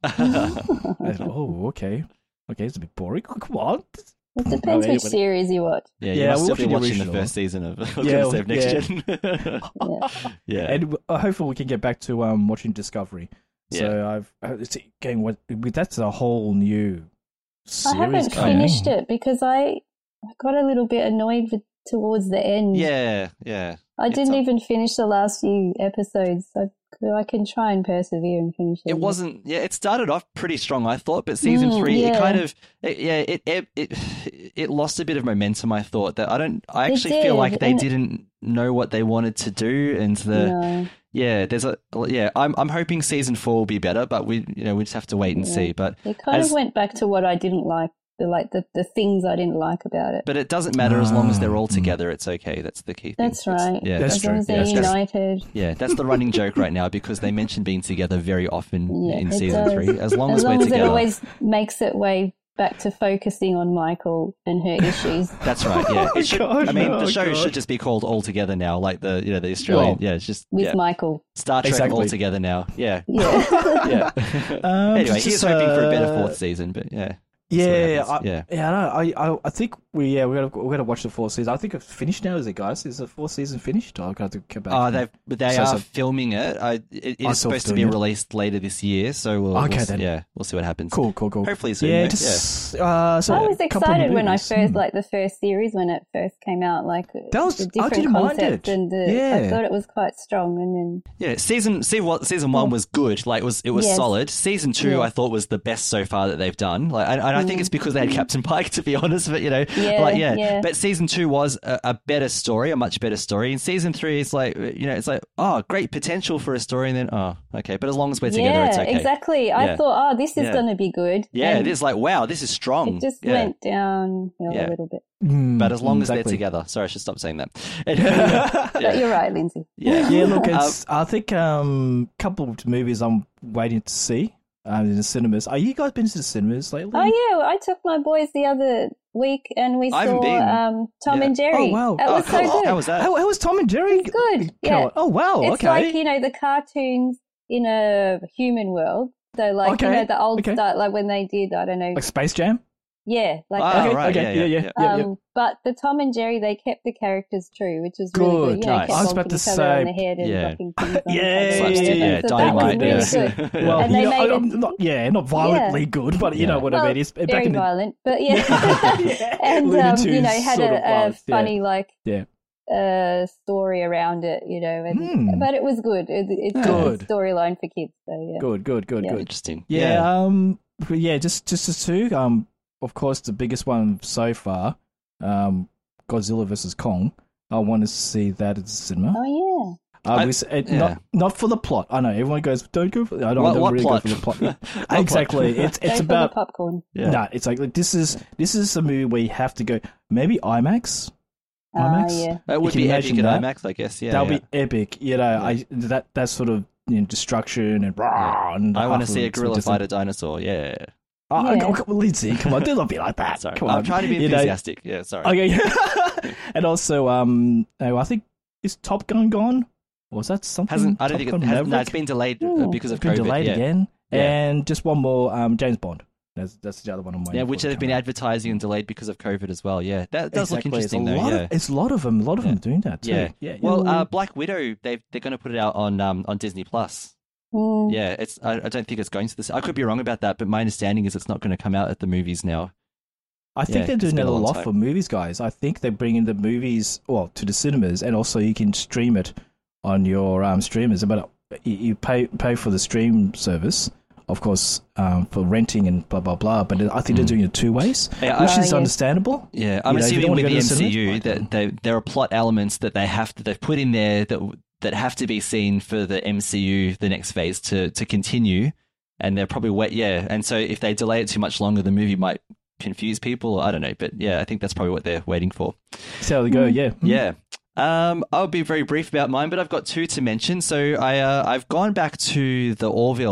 I thought, oh, okay. Okay, it's a bit boring. Oh, come on. It depends which series you watch. Yeah, you Yeah, must we'll still be watch the watching the original. first season of, I was Yeah, going to say, of Next yeah. Gen. Yeah. yeah. And uh, hopefully we can get back to um watching Discovery. So Yeah. I've uh, it's again what that's a whole new series. I haven't coming. finished it because I I got a little bit annoyed with, towards the end. Yeah, yeah. I It's didn't a- even finish the last few episodes. I, I can try and persevere and finish it. It wasn't. Yeah, it started off pretty strong, I thought, but season Mm, three, it yeah. kind of, it, yeah, it, it it it lost a bit of momentum. I thought that I don't. I It actually feel did, like they and- didn't know what they wanted to do, and the No. yeah, there's a yeah. I'm I'm hoping season four will be better, but we you know we just have to wait and Yeah. see. But It kind as- of went back to what I didn't like, the like the, the things I didn't like about it. But it doesn't matter as long as they're all Ah, mm. together. It's okay. That's the key thing. That's right. yeah, That's as long true. as they're Yeah, that's- united. Yeah, that's the running joke right now because they mention being together very often Yeah, in it season does. three. As long as, As long we're as together. it always makes it way back to focusing on Michael and her issues. That's right. Yeah, Oh, it should, God, I mean, no, the show God. should just be called All Together now, like the you know the Australian. Well, yeah, it's just With yeah. Michael. Star Trek Exactly. All Together now. Yeah, Yeah. yeah. Um, anyway, just, he's hoping for a better uh, fourth season, but yeah. See what Yeah, happens. I, yeah. yeah. I, know. I, I, I think we yeah we gotta we gotta watch the fourth season. I think it's finished now. Is it, guys? Is the fourth season finished? I've got to come back. Oh, they've but they So- are so- filming it. I, it, it Oh, is still supposed to be doing it? released later this year, so we'll, Okay, we'll then. yeah, we'll see what happens. Cool, cool, cool. Hopefully soon. Yeah, though. just uh, so I was a couple of excited when I movies. first, Hmm. like the first series when it first came out, like That was- the I different didn't mind concept it. and the, Yeah. I thought it was quite strong. And then Yeah, season see what season one was good. Like it was it was Yes. solid. Season two, Yeah. I thought was the best so far that they've done. Like, and, and I think it's because they had Captain Pike, to be honest. But you know, Yeah, like yeah. yeah. But season two was a, a better story, a much better story. And season three is like you know, it's like oh, great potential for a story, and then oh, okay. But as long as we're together, yeah, it's okay. exactly. I Yeah. thought, oh, this is Yeah. going to be good. Yeah, And it is like wow, this is strong. It just yeah. went down Yeah. a little bit. Mm, But as long as exactly. they're together, sorry, I should stop saying that. But you're right, Lindsay. Yeah, Yeah, look, Um, it's I think um couple of movies I'm waiting to see uh, in the cinemas. Are you guys been to the cinemas lately? Oh yeah, I took my boys the other week and we I haven't saw been. um, Tom Yeah. and Jerry. Oh, wow. That Oh, was so cool. good. How was that? How, how was Tom and Jerry? It's good. Yeah. Oh wow, It's okay. like, you know, the cartoons in a human world. So like, you Okay, know, the old okay. stuff, like when they did, I don't know. Like Space Jam? Yeah, like Ah, that. okay, right, okay, yeah, yeah, yeah, yeah, Um, yeah. But the Tom and Jerry, they kept the characters true, which was really good. Good, You know, nice. kept I was bonking about to each other on say- the head and Yeah. dropping things on Yeah, the Slapstick, head. yeah, So dynamite, that was really yeah. good. Well, And they you know, made I- it- I'm not, yeah, not violently Yeah. good, but you Yeah. know what Well, I mean. It's back very in the, violent, but yeah. Yeah, and, Looney um, you Tunes know, had sort of a, a violence, yeah. funny, like, Yeah. uh, story around it, you know, and Hmm. but it was good. It, it's a Good. good storyline for kids, so yeah. Good, good, good, Yeah. good. Interesting. Yeah, um, but yeah, just just as two. Um, of course, the biggest one so far, um, Godzilla versus Kong. I want to see that at the cinema. Oh Uh, I- we s- it, yeah. Not not for the plot. I know everyone goes, don't go for. I don't, What- don't what really plot? go for the plot. What exactly. plot? It's yeah. it's Go about for the popcorn. Yeah. no. It's like, like this is this is a movie where you have to go. Maybe IMAX. Ah, IMAX. yeah. It would You be can epic imagine at that. IMAX, I guess. Yeah, That'll yeah. be epic. You know, I that that sort of you know, destruction and. Rah, and I want to half of see a it's gorilla just- fight a dinosaur. Yeah. Oh, Yeah. oh, come on, Lindsay, come on, do not be like that. Sorry, Come I'm on. trying to be You know, enthusiastic. Yeah, sorry. Okay. And also, um, oh, I think is Top Gun gone? Or was that something? Hasn't I don't Top think Gun it has. No, Maverick? it's been delayed uh, Ooh. because of It's been COVID. delayed yeah. again. Yeah. And just one more, um, James Bond. That's that's the other one I'm waiting Yeah, for which to they've been come out. advertising and delayed because of COVID as well. Yeah, that does Exactly. look interesting it's a though. lot Yeah. Of, it's a lot of them. A lot of Yeah. them doing that too. Yeah. yeah. Well, uh, Black Widow, they they're going to put it out on um on Disney Plus. Mm. Yeah, it's I, I don't think it's going to this. I could be wrong about that, but my understanding is it's not going to come out at the movies now. I think yeah, they're it's doing been that a a long lot time. for movies, guys. I think they're bringing the movies well to the cinemas, and also you can stream it on your um, streamers. But you, you pay pay for the stream service, of course, um, for renting and blah blah blah. But I think they're doing it two ways, Yeah, which I- is yeah. understandable. Yeah, I'm You know, if you assuming don't with wanna the go to the M C U cinema, that they, there are plot elements that they have to they've put in there that that have to be seen for the M C U the next phase to to continue, and they're probably wet. Yeah, and so if they delay it too much longer, the movie might confuse people. I don't know, but yeah, I think that's probably what they're waiting for. See how they go. Yeah, Yeah. Um, I'll be very brief about mine, but I've got two to mention. So I, uh, I've gone back to the Orville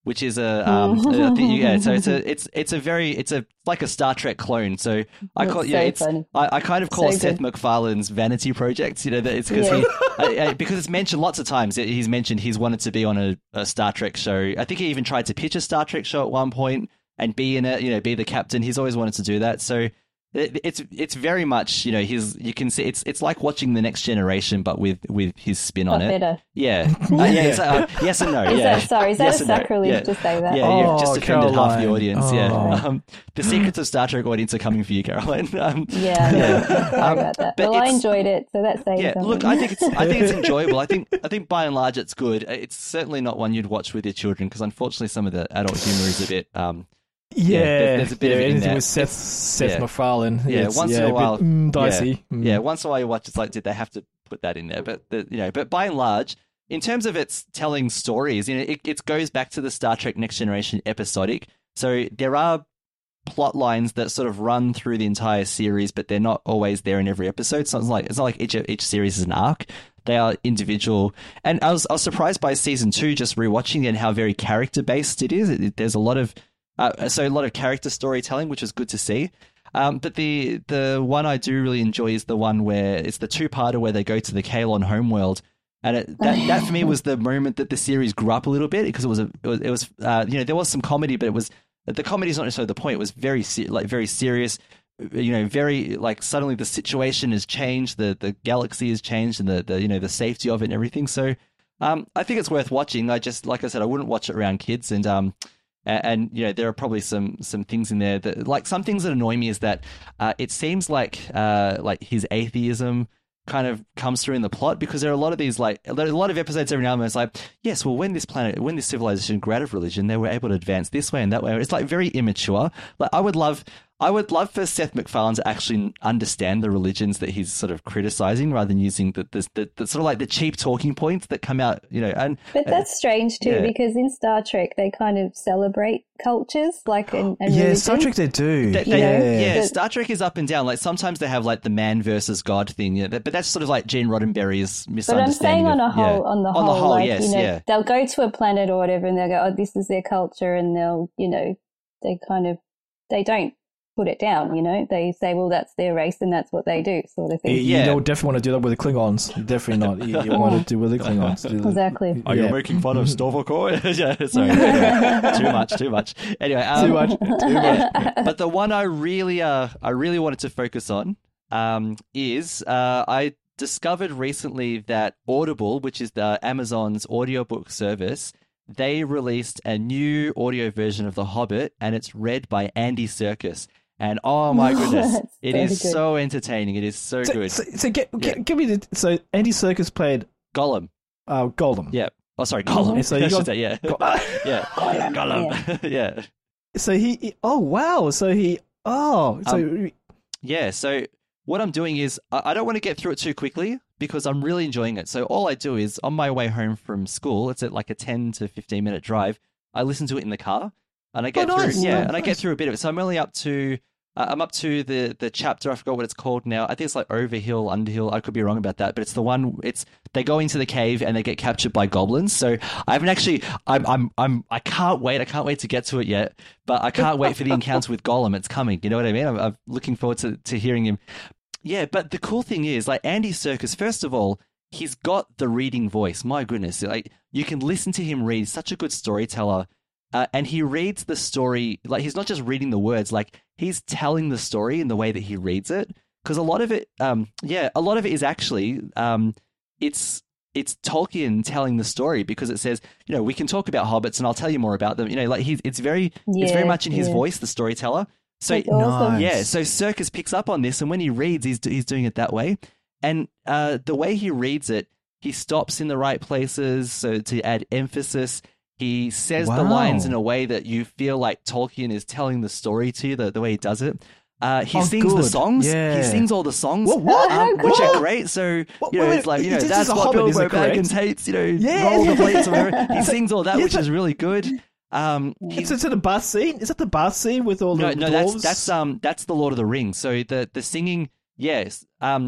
which is a um I think, yeah. So it's a it's it's a very it's a like a Star Trek clone. So I call That's yeah so it's funny. I, I kind of call So it Seth good. MacFarlane's vanity project. You know that it's because Yeah. he I, I, because it's mentioned lots of times. He's mentioned he's wanted to be on a, a Star Trek show. I think he even tried to pitch a Star Trek show at one point and be in it. You know, be the captain. He's always wanted to do that. So. It, it's it's very much, you know, his you can see it's it's like watching The Next Generation, but with, with his spin on But it. better. Yeah, uh, yeah. It's, uh, yes and no. Is yeah. that- sorry, is that yes a and no. sacrilege yeah. to say that? Yeah, Oh, you've just offended half the Caroline. audience. Yeah, Oh. um, the secrets of Star Trek audience are coming for you, Caroline. Um, Yeah, no, yeah. sorry Um, about that. but Well, I it's- enjoyed it, so that's saying Yeah, something. look, I think it's I think it's enjoyable. I think I think by and large it's good. It's certainly not one you'd watch with your children because unfortunately some of the adult humor is a bit. Um, Yeah, there- there's a bit yeah, of it in anything there. with Seth, Seth yeah. MacFarlane. Yeah, it's, once yeah, in a bit, while, mm, dicey. Yeah, Mm. yeah, once in a while you watch, it's like, did they have to put that in there? But the, you know, but by and large, in terms of its telling stories, you know, it, it goes back to the Star Trek Next Generation episodic. So there are plot lines that sort of run through the entire series, but they're not always there in every episode. So it's like it's not like each each series is an arc. They are individual. And I was I was surprised by season two, just rewatching it and how very character based it is. It, it- there's a lot of uh, so a lot of character storytelling, which is good to see. Um, but the the one I do really enjoy is the one where it's the two parter where they go to the Kalon homeworld. And it, that, that for me was the moment that the series grew up a little bit because it was a it was, it was uh, you know there was some comedy, but it was the comedy is not necessarily the point. It was very se- like very serious, you know, very like suddenly the situation has changed, the the galaxy has changed, and the, the you know the safety of it and everything. So um, I think it's worth watching. I just like I said, I wouldn't watch it around kids, and um and, and you know there are probably some some things in there that like some things that annoy me is that uh, it seems like uh like his atheism kind of comes through in the plot because there are a lot of these like a lot of episodes every now and then it's like yes well when this planet when this civilization grew out of religion they were able to advance this way and that way. It's like very immature. Like I would love I would love for Seth MacFarlane to actually understand the religions that he's sort of criticizing rather than using the the, the, the sort of like the cheap talking points that come out, you know. And But that's strange too, yeah. because in Star Trek they kind of celebrate cultures, like and, and Yeah, religion. Star Trek they do. They- You they- know, yeah, but- Star Trek is up and down. Like sometimes they have like the man versus God thing, yeah, but that's sort of like Gene Roddenberry's But I'm misunderstanding. saying on a of- whole, yeah. on the on whole, the whole, like yes, you know, yeah. they'll go to a planet or whatever, and they'll go, "Oh, this is their culture," and they'll, you know, they kind of, they don't put it down. You know, they say, "Well, that's their race, and that's what they do," sort of You, thing. you don't definitely want to do that with the Klingons. Definitely not. You, you want to do with the Klingons. Do the- Exactly. Are you Yeah. making fun of Stavokoi? Yeah, sorry. too much, too much. Anyway, um, Too much, too much. But the one I really, uh, I really wanted to focus on, um, is uh, I discovered recently that Audible, which is the Amazon's audiobook service, they released a new audio version of The Hobbit, and it's read by Andy Serkis. And oh my goodness, That's it very is good. so entertaining. It is so, So, good. so, so get, Yeah. get, give me the. So Andy Serkis played Gollum. uh, Gollum. Yeah. Oh, sorry, Gollum. And so you I should got- say, yeah. Go- yeah. Gollum. Gollum. Yeah. So he, he- oh wow, so he, oh, so Um, Yeah, so what I'm doing is I I don't want to get through it too quickly because I'm really enjoying it. So all I do is on my way home from school, it's at like a ten to fifteen minute drive, I listen to it in the car and I get Oh, nice. through yeah, Oh, and I get nice. through a bit of it. So I'm only up to uh, I'm up to the the chapter, I forgot what it's called now. I think it's like Overhill, Underhill. I could be wrong about that, but it's the one it's they go into the cave and they get captured by goblins. So I haven't actually I'm I'm I'm I can't wait. I can't wait to get to it yet, but I can't wait for the encounter with Gollum. It's coming. You know what I mean? I'm, I'm looking forward to to hearing him. Yeah, but the cool thing is, like Andy Serkis, first of all, he's got the reading voice. My goodness, like you can listen to him read. He's such a good storyteller, uh, and he reads the story like he's not just reading the words, like he's telling the story in the way that he reads it. Because a lot of it, um, yeah, a lot of it is actually, um, it's it's Tolkien telling the story because it says, you know, we can talk about hobbits and I'll tell you more about them. You know, like he's it's very it's very Yeah, much in his yeah. voice, the storyteller. So That's awesome. Nice. yeah, so Serkis picks up on this, and when he reads, he's he's doing it that way, and uh, the way he reads it, he stops in the right places, so to add emphasis. He says the Wow. lines in a way that you feel like Tolkien is telling the story to you, the, the way he does it. Uh, he Oh, sings the good. songs. Yeah. He sings all the songs, What- what? um, which What? are great. So What- you know, wait, it's like you know this is that's a what Hobbit, is Bilbo it correct? Baggins hates. You know, Yeah. roll the plates or whatever. He sings all that, Yeah, which but- is really good. Um, It's, it's in a bath scene. Is that the bath scene with all no, the no, dwarves? that's that's um that's the Lord of the Rings. So the the singing, yes, um,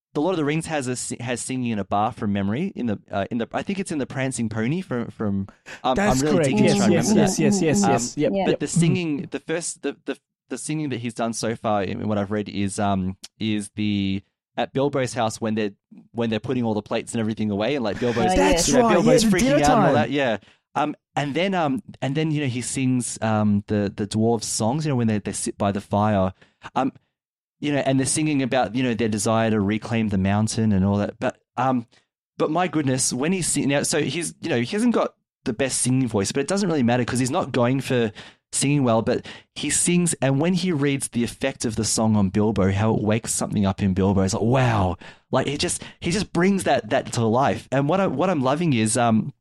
The Lord of the Rings has a has singing in a bar from memory in the uh, in the I think it's in the Prancing Pony from from. Um, That's I'm really correct. digging Yes, to try and yes, remember yes, that. yes, yes, Um, yes. Yep, yeah. But yep. the singing, the first the, the the singing that he's done so far in what I've read is um is the at Bilbo's house when they're when they're putting all the plates and everything away and like Bilbo's, Oh, yes. you know, right, Bilbo's yeah, the freaking dinner out and all time. that. Yeah. Um, and then um, and then you know he sings um the the dwarves' songs. You know when they they sit by the fire. Um. You know, and they're singing about, you know, their desire to reclaim the mountain and all that. But, um, but my goodness, when he's singing now, so he's, you know, he hasn't got the best singing voice, but it doesn't really matter because he's not going for singing well. But he sings, and when he reads the effect of the song on Bilbo, how it wakes something up in Bilbo, it's like wow, like he just he just brings that that to life. And what I what I'm loving is, um,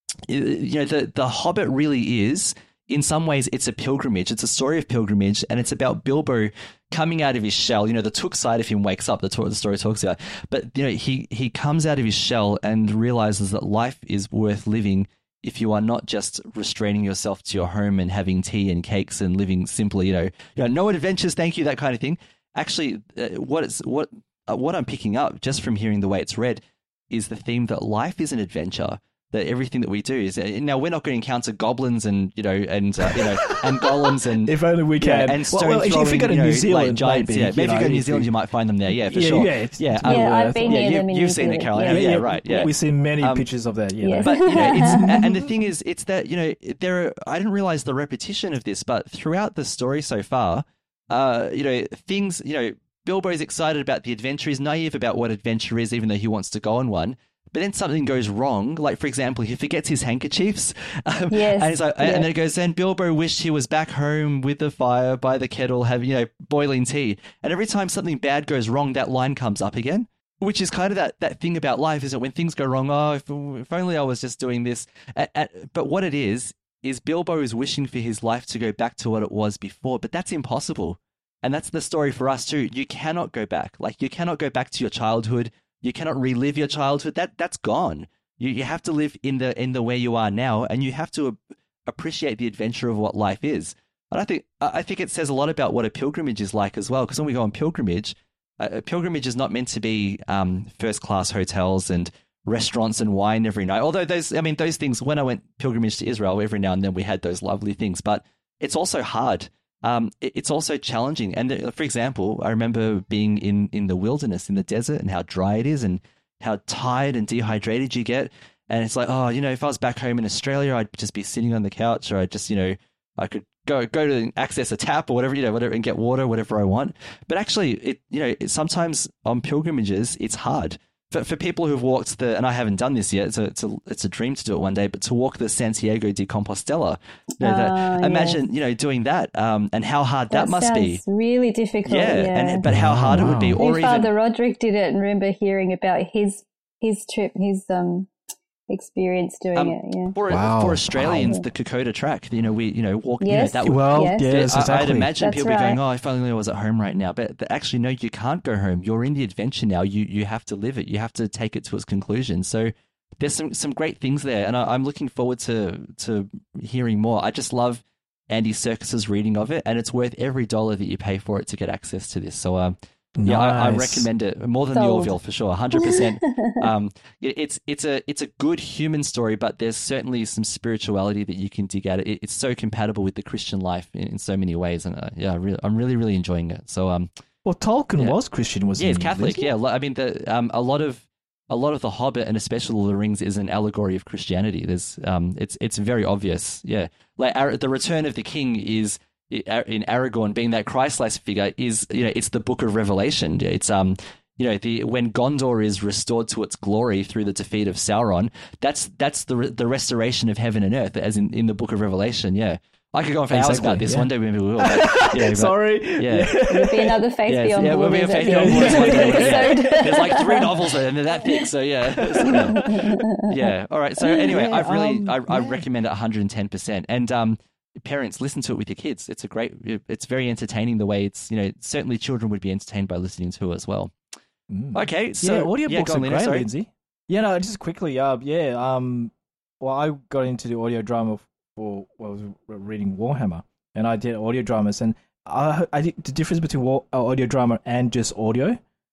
you know, the the Hobbit really is. In some ways, it's a pilgrimage. It's a story of pilgrimage, and it's about Bilbo coming out of his shell. You know, the Took side of him wakes up. That's what the story talks about. But you know, he he comes out of his shell and realizes that life is worth living if you are not just restraining yourself to your home and having tea and cakes and living simply. You know, you know, no adventures, thank you, that kind of thing. Actually, uh, what it's what uh, what I'm picking up just from hearing the way it's read is the theme that life is an adventure. That everything that we do is now we're not going to encounter goblins and you know and uh, you know and golems and if only we can yeah, and stone well, well, throwing, if you go to you know, New Zealand, like giants, maybe, yeah, maybe you if know, you go to New if Zealand, you- you might find them there, yeah, for yeah, sure. yeah, it's- yeah, it's um, Yeah, uh, I've been yeah, near you, them in you've New seen it, Zealand. Carolina, Yeah. yeah, right, yeah. We've seen many Um, pictures of that. Yeah, yeah. But you know, it's and the thing is, it's that you know there. Are, I didn't realize the repetition of this, but throughout the story so far, uh, you know, things, you know, Bilbo's excited about the adventure. He's naive about what adventure is, even though he wants to go on one. But then something goes wrong. Like, for example, he forgets his handkerchiefs. Um, Yes, and, he's like, yeah. and then it goes, then Bilbo wished he was back home with the fire by the kettle, having, you know, boiling tea. And every time something bad goes wrong, that line comes up again, which is kind of that, that thing about life, isn't it? When things go wrong, oh, if, if only I was just doing this. At, at, but what it is, is Bilbo is wishing for his life to go back to what it was before. But that's impossible. And that's the story for us too. You cannot go back. Like, you cannot go back to your childhood. You cannot relive your childhood. That that's gone. You you have to live in the in the where you are now, and you have to appreciate the adventure of what life is. And I think I think it says a lot about what a pilgrimage is like as well. Because when we go on pilgrimage, a pilgrimage is not meant to be um, first class hotels and restaurants and wine every night. Although those, I mean, those things. When I went pilgrimage to Israel, every now and then we had those lovely things. But it's also hard. Um, it, it's also challenging. And the, for example, I remember being in, in the wilderness, in the desert, and how dry it is and how tired and dehydrated you get. And it's like, oh, you know, if I was back home in Australia, I'd just be sitting on the couch, or I'd just, you know, I could go go to access a tap or whatever, you know, whatever, and get water, whatever I want. But actually, it, you know, it, sometimes on pilgrimages, it's hard. For, for people who've walked the, and I haven't done this yet, so it's a it's a dream to do it one day, but to walk the Santiago de Compostela, you know, that, Oh, imagine yes. you know doing that, um, and how hard that, That must be. sounds really difficult. Yeah, Yeah, and but how hard it would be, I or think even Father Roderick did it, and remember hearing about his his trip, his um experience doing Um, it. Yeah. for Wow. for Australians, Wow. the Kokoda track, you know, we you know walk, Yes. you know, that would, Well, Yes. yes, I- exactly. I'd imagine That's people be going, right. "Oh, if only I was at home right now." But, but actually, no, you can't go home. You're in the adventure now. You you have to live it. You have to take it to its conclusion. So there's some some great things there, and I, I'm looking forward to to hearing more. I just love Andy Serkis's reading of it, and it's worth every dollar that you pay for it to get access to this. So um. Yeah, I, I Nice. recommend it more than Sold. the Orville for sure, one hundred percent. Um, it, it's it's a it's a good human story, but there's certainly some spirituality that you can dig at. It, it's so compatible with the Christian life in, in so many ways, and uh, yeah, really, I'm really really enjoying it. So um, Well, Tolkien Yeah. was Christian, was yeah, he? it's Catholic. Wasn't he? Yeah, lo- I mean the um a lot of a lot of the Hobbit and especially Lord of the Rings is an allegory of Christianity. There's um it's it's very obvious. Yeah, like Ar- the Return of the King is. In Aragorn being that Christ-like figure is, you know, it's the Book of Revelation. It's um, you know, the when Gondor is restored to its glory through the defeat of Sauron. That's that's the the restoration of heaven and earth, as in, in the Book of Revelation. Yeah, I could go on for hours Exactly, about this. yeah. One day maybe we will. But, yeah, but- Sorry. Yeah. It'll be another Faith Yes, Beyond yeah, we'll be a Borders Faith at the Beyond end of Borders one the day. Yeah. episode. There's like three novels and they're that thick. So yeah, So, yeah. All right. So anyway, Yeah, I've really um, I, I yeah. recommend it one hundred ten percent. And um, parents, listen to it with your kids. It's a great. It's very entertaining the way it's. You know, certainly children would be entertained by listening to it as well. Mm. Okay. So yeah, audiobooks yeah, go are on, Lena, great, sorry. Lindsay. Yeah, no, just quickly. Uh, yeah. Um, well, I got into the audio drama for well, I was reading Warhammer, and I did audio dramas, and I, I think the difference between wa- uh, audio drama and just audio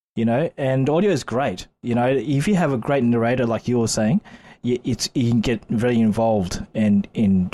you know, and audio is great. You know, if you have a great narrator, like you were saying, you, it's you can get very involved and and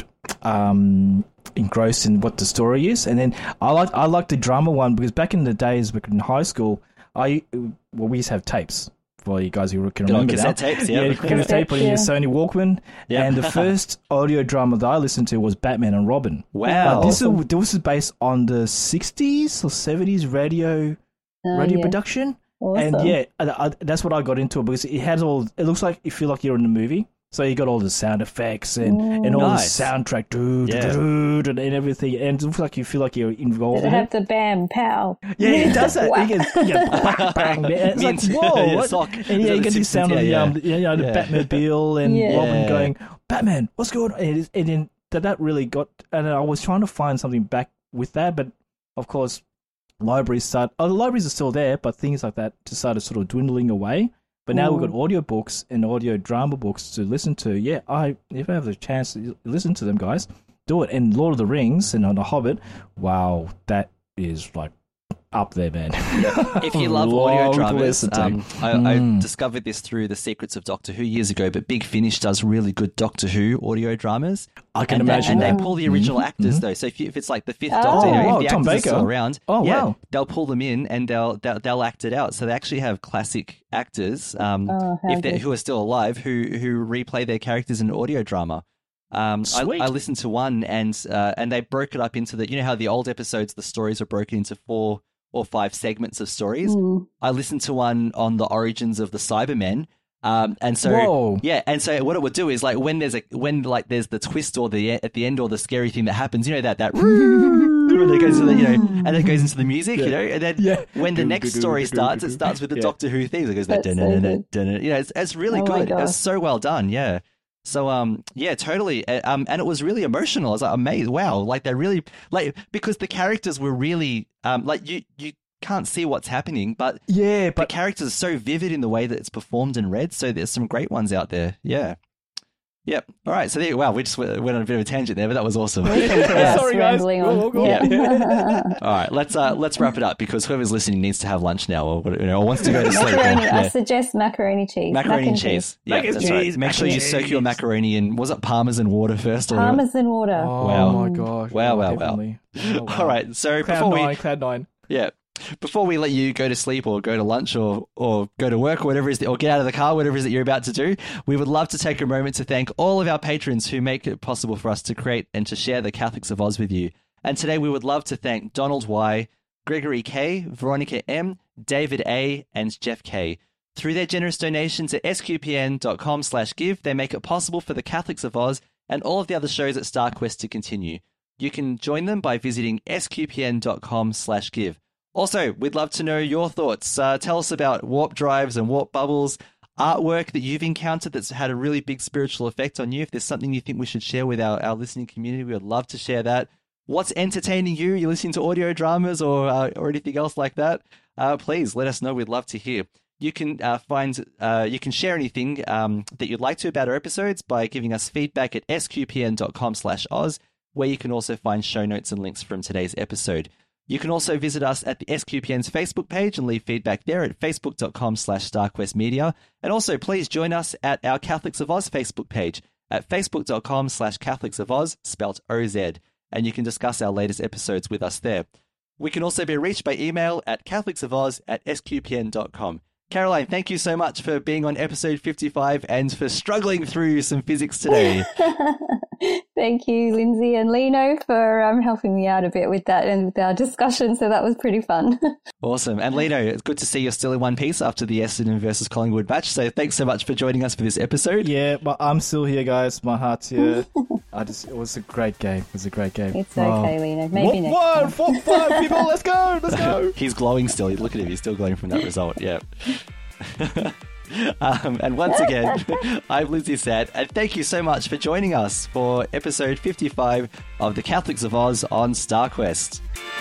um, engrossed in what the story is. And then I like I like the drama one because back in the days, back in high school, I well we used to have tapes. For you guys who can remember cassette now. tapes, yeah. Yeah, cassette tape on your Sony Walkman. Yep. And the first audio drama that I listened to was Batman and Robin. Wow. But this, is, this is based on the sixties or seventies radio Oh, radio yeah. production. Awesome. And yeah, I, I, that's what I got into because it has all, it looks like you feel like you're in the movie. So you got all the sound effects and, Mm. and all Nice. the soundtrack, dude, Yeah. dude, and, and everything. And it looks like you feel like you're involved Did it in have it. the bam, pow? Yeah, it does that. Wow. You get, you get bang, bang, man. It's like, Mint. whoa, Yeah, what? sock. And yeah, you get the sound of the, Yeah, um, you know, the yeah. Batmobile and Yeah. Robin Yeah. going, Batman, what's going on? And, it- and then that, that really got, and I was trying to find something back with that, but of course, libraries start, oh, the libraries are still there, but things like that just started sort of dwindling away. But now we've got audio books and audio drama books to listen to. Yeah, I if I have the chance to listen to them, guys, do it. And Lord of the Rings and on The Hobbit, wow, that is like up there, man. If you love audio Long to dramas, listen to. um, I, Mm. I discovered this through The Secrets of Doctor Who years ago, but Big Finish does really good Doctor Who audio dramas. I can and imagine they, that. And they pull the original Mhm, actors, mhm. though. So if, you, if it's like the fifth Oh. Doctor, you know, Oh, if the Tom actors Baker. are still around, Oh, yeah, wow. they'll pull them in and they'll, they'll they'll act it out. So they actually have classic actors um, Oh, how if they good. who are still alive who who replay their characters in audio drama. Um, I, Sweet. I listened to one and uh, and they broke it up into the, you know how the old episodes, the stories are broken into four or five segments of stories. Mm. I listened to one on the origins of the Cybermen. Um, and so, Whoa. yeah, and so what it would do is like when there's a when like there's the twist or the at the end or the scary thing that happens, you know that that when it goes to the, you know, and then it goes into the music, you know, and then Yeah. when the Do, next do, do, story do, do, starts, do, it do. starts with the Yeah. Doctor Who theme. It goes that, That's dun, dun, so dun, dun, dun. You know, it's it's really Oh my good. gosh. It's so well done. Yeah. So um yeah, totally. Uh, Um and it was really emotional. I was like amazed. Wow, like they really like because the characters were really um like you you can't see what's happening, but Yeah, the but characters are so vivid in the way that it's performed and read. So there's some great ones out there. Yeah. Yep. All right. So there, wow, we just went on a bit of a tangent there, but that was awesome. Yes, Sorry, guys. rambling Go, on. go, go. Yeah. All right, let's uh, let's wrap it up because whoever's listening needs to have lunch now, or you know, or wants to go to sleep. Macaroni. Yeah. I suggest macaroni cheese. Macaroni Mac and cheese. Yeah, Mac and that's right. cheese, Make mac sure and you soak cheese. your macaroni in, was it parmesan water first? Or Parmesan water. Oh Wow. my gosh. Wow, Oh, wow, wow. definitely. Oh, wow. All right, so Cloud before nine, we Cloud nine. yeah, before we let you go to sleep or go to lunch or or go to work or whatever it is, that, or get out of the car, whatever it is that you're about to do, we would love to take a moment to thank all of our patrons who make it possible for us to create and to share the Catholics of Oz with you. And today we would love to thank Donald Y, Gregory K, Veronica M, David A, and Jeff K. Through their generous donations at sqpn.com slash give, they make it possible for the Catholics of Oz and all of the other shows at StarQuest to continue. You can join them by visiting sqpn.com slash give. Also, we'd love to know your thoughts. Uh, tell us about warp drives and warp bubbles, artwork that you've encountered that's had a really big spiritual effect on you. If there's something you think we should share with our, our listening community, we would love to share that. What's entertaining you? You're listening to audio dramas or uh, or anything else like that? Uh, please let us know. We'd love to hear. You can uh, find, uh, you can share anything um, that you'd like to about our episodes by giving us feedback at sqpn.com slash Oz, where you can also find show notes and links from today's episode. You can also visit us at the S Q P N's Facebook page and leave feedback there at facebook.com slash StarQuestMedia. And also, please join us at our Catholics of Oz Facebook page at facebook.com slash Catholics of Oz, spelt O Z. And you can discuss our latest episodes with us there. We can also be reached by email at catholics of oz at s q p n dot com. Caroline, thank you so much for being on episode fifty-five and for struggling through some physics today. Thank you, Lindsay and Lino, for um, helping me out a bit with that and with our discussion. So that was pretty fun. Awesome. And Lino, it's good to see you're still in one piece after the Essendon versus Collingwood match. So thanks so much for joining us for this episode. Yeah, but I'm still here, guys. My heart's here. I just, it was a great game. It was a gret game. It's okay, Oh. Lino. Maybe What next one? time. Four, five people. Let's go. Let's go. He's glowing still. Look at him. He's still glowing from that result. Yeah. um, and once again, I'm Lindsay Sad, and thank you so much for joining us for episode fifty-five of the Catholics of Oz on StarQuest.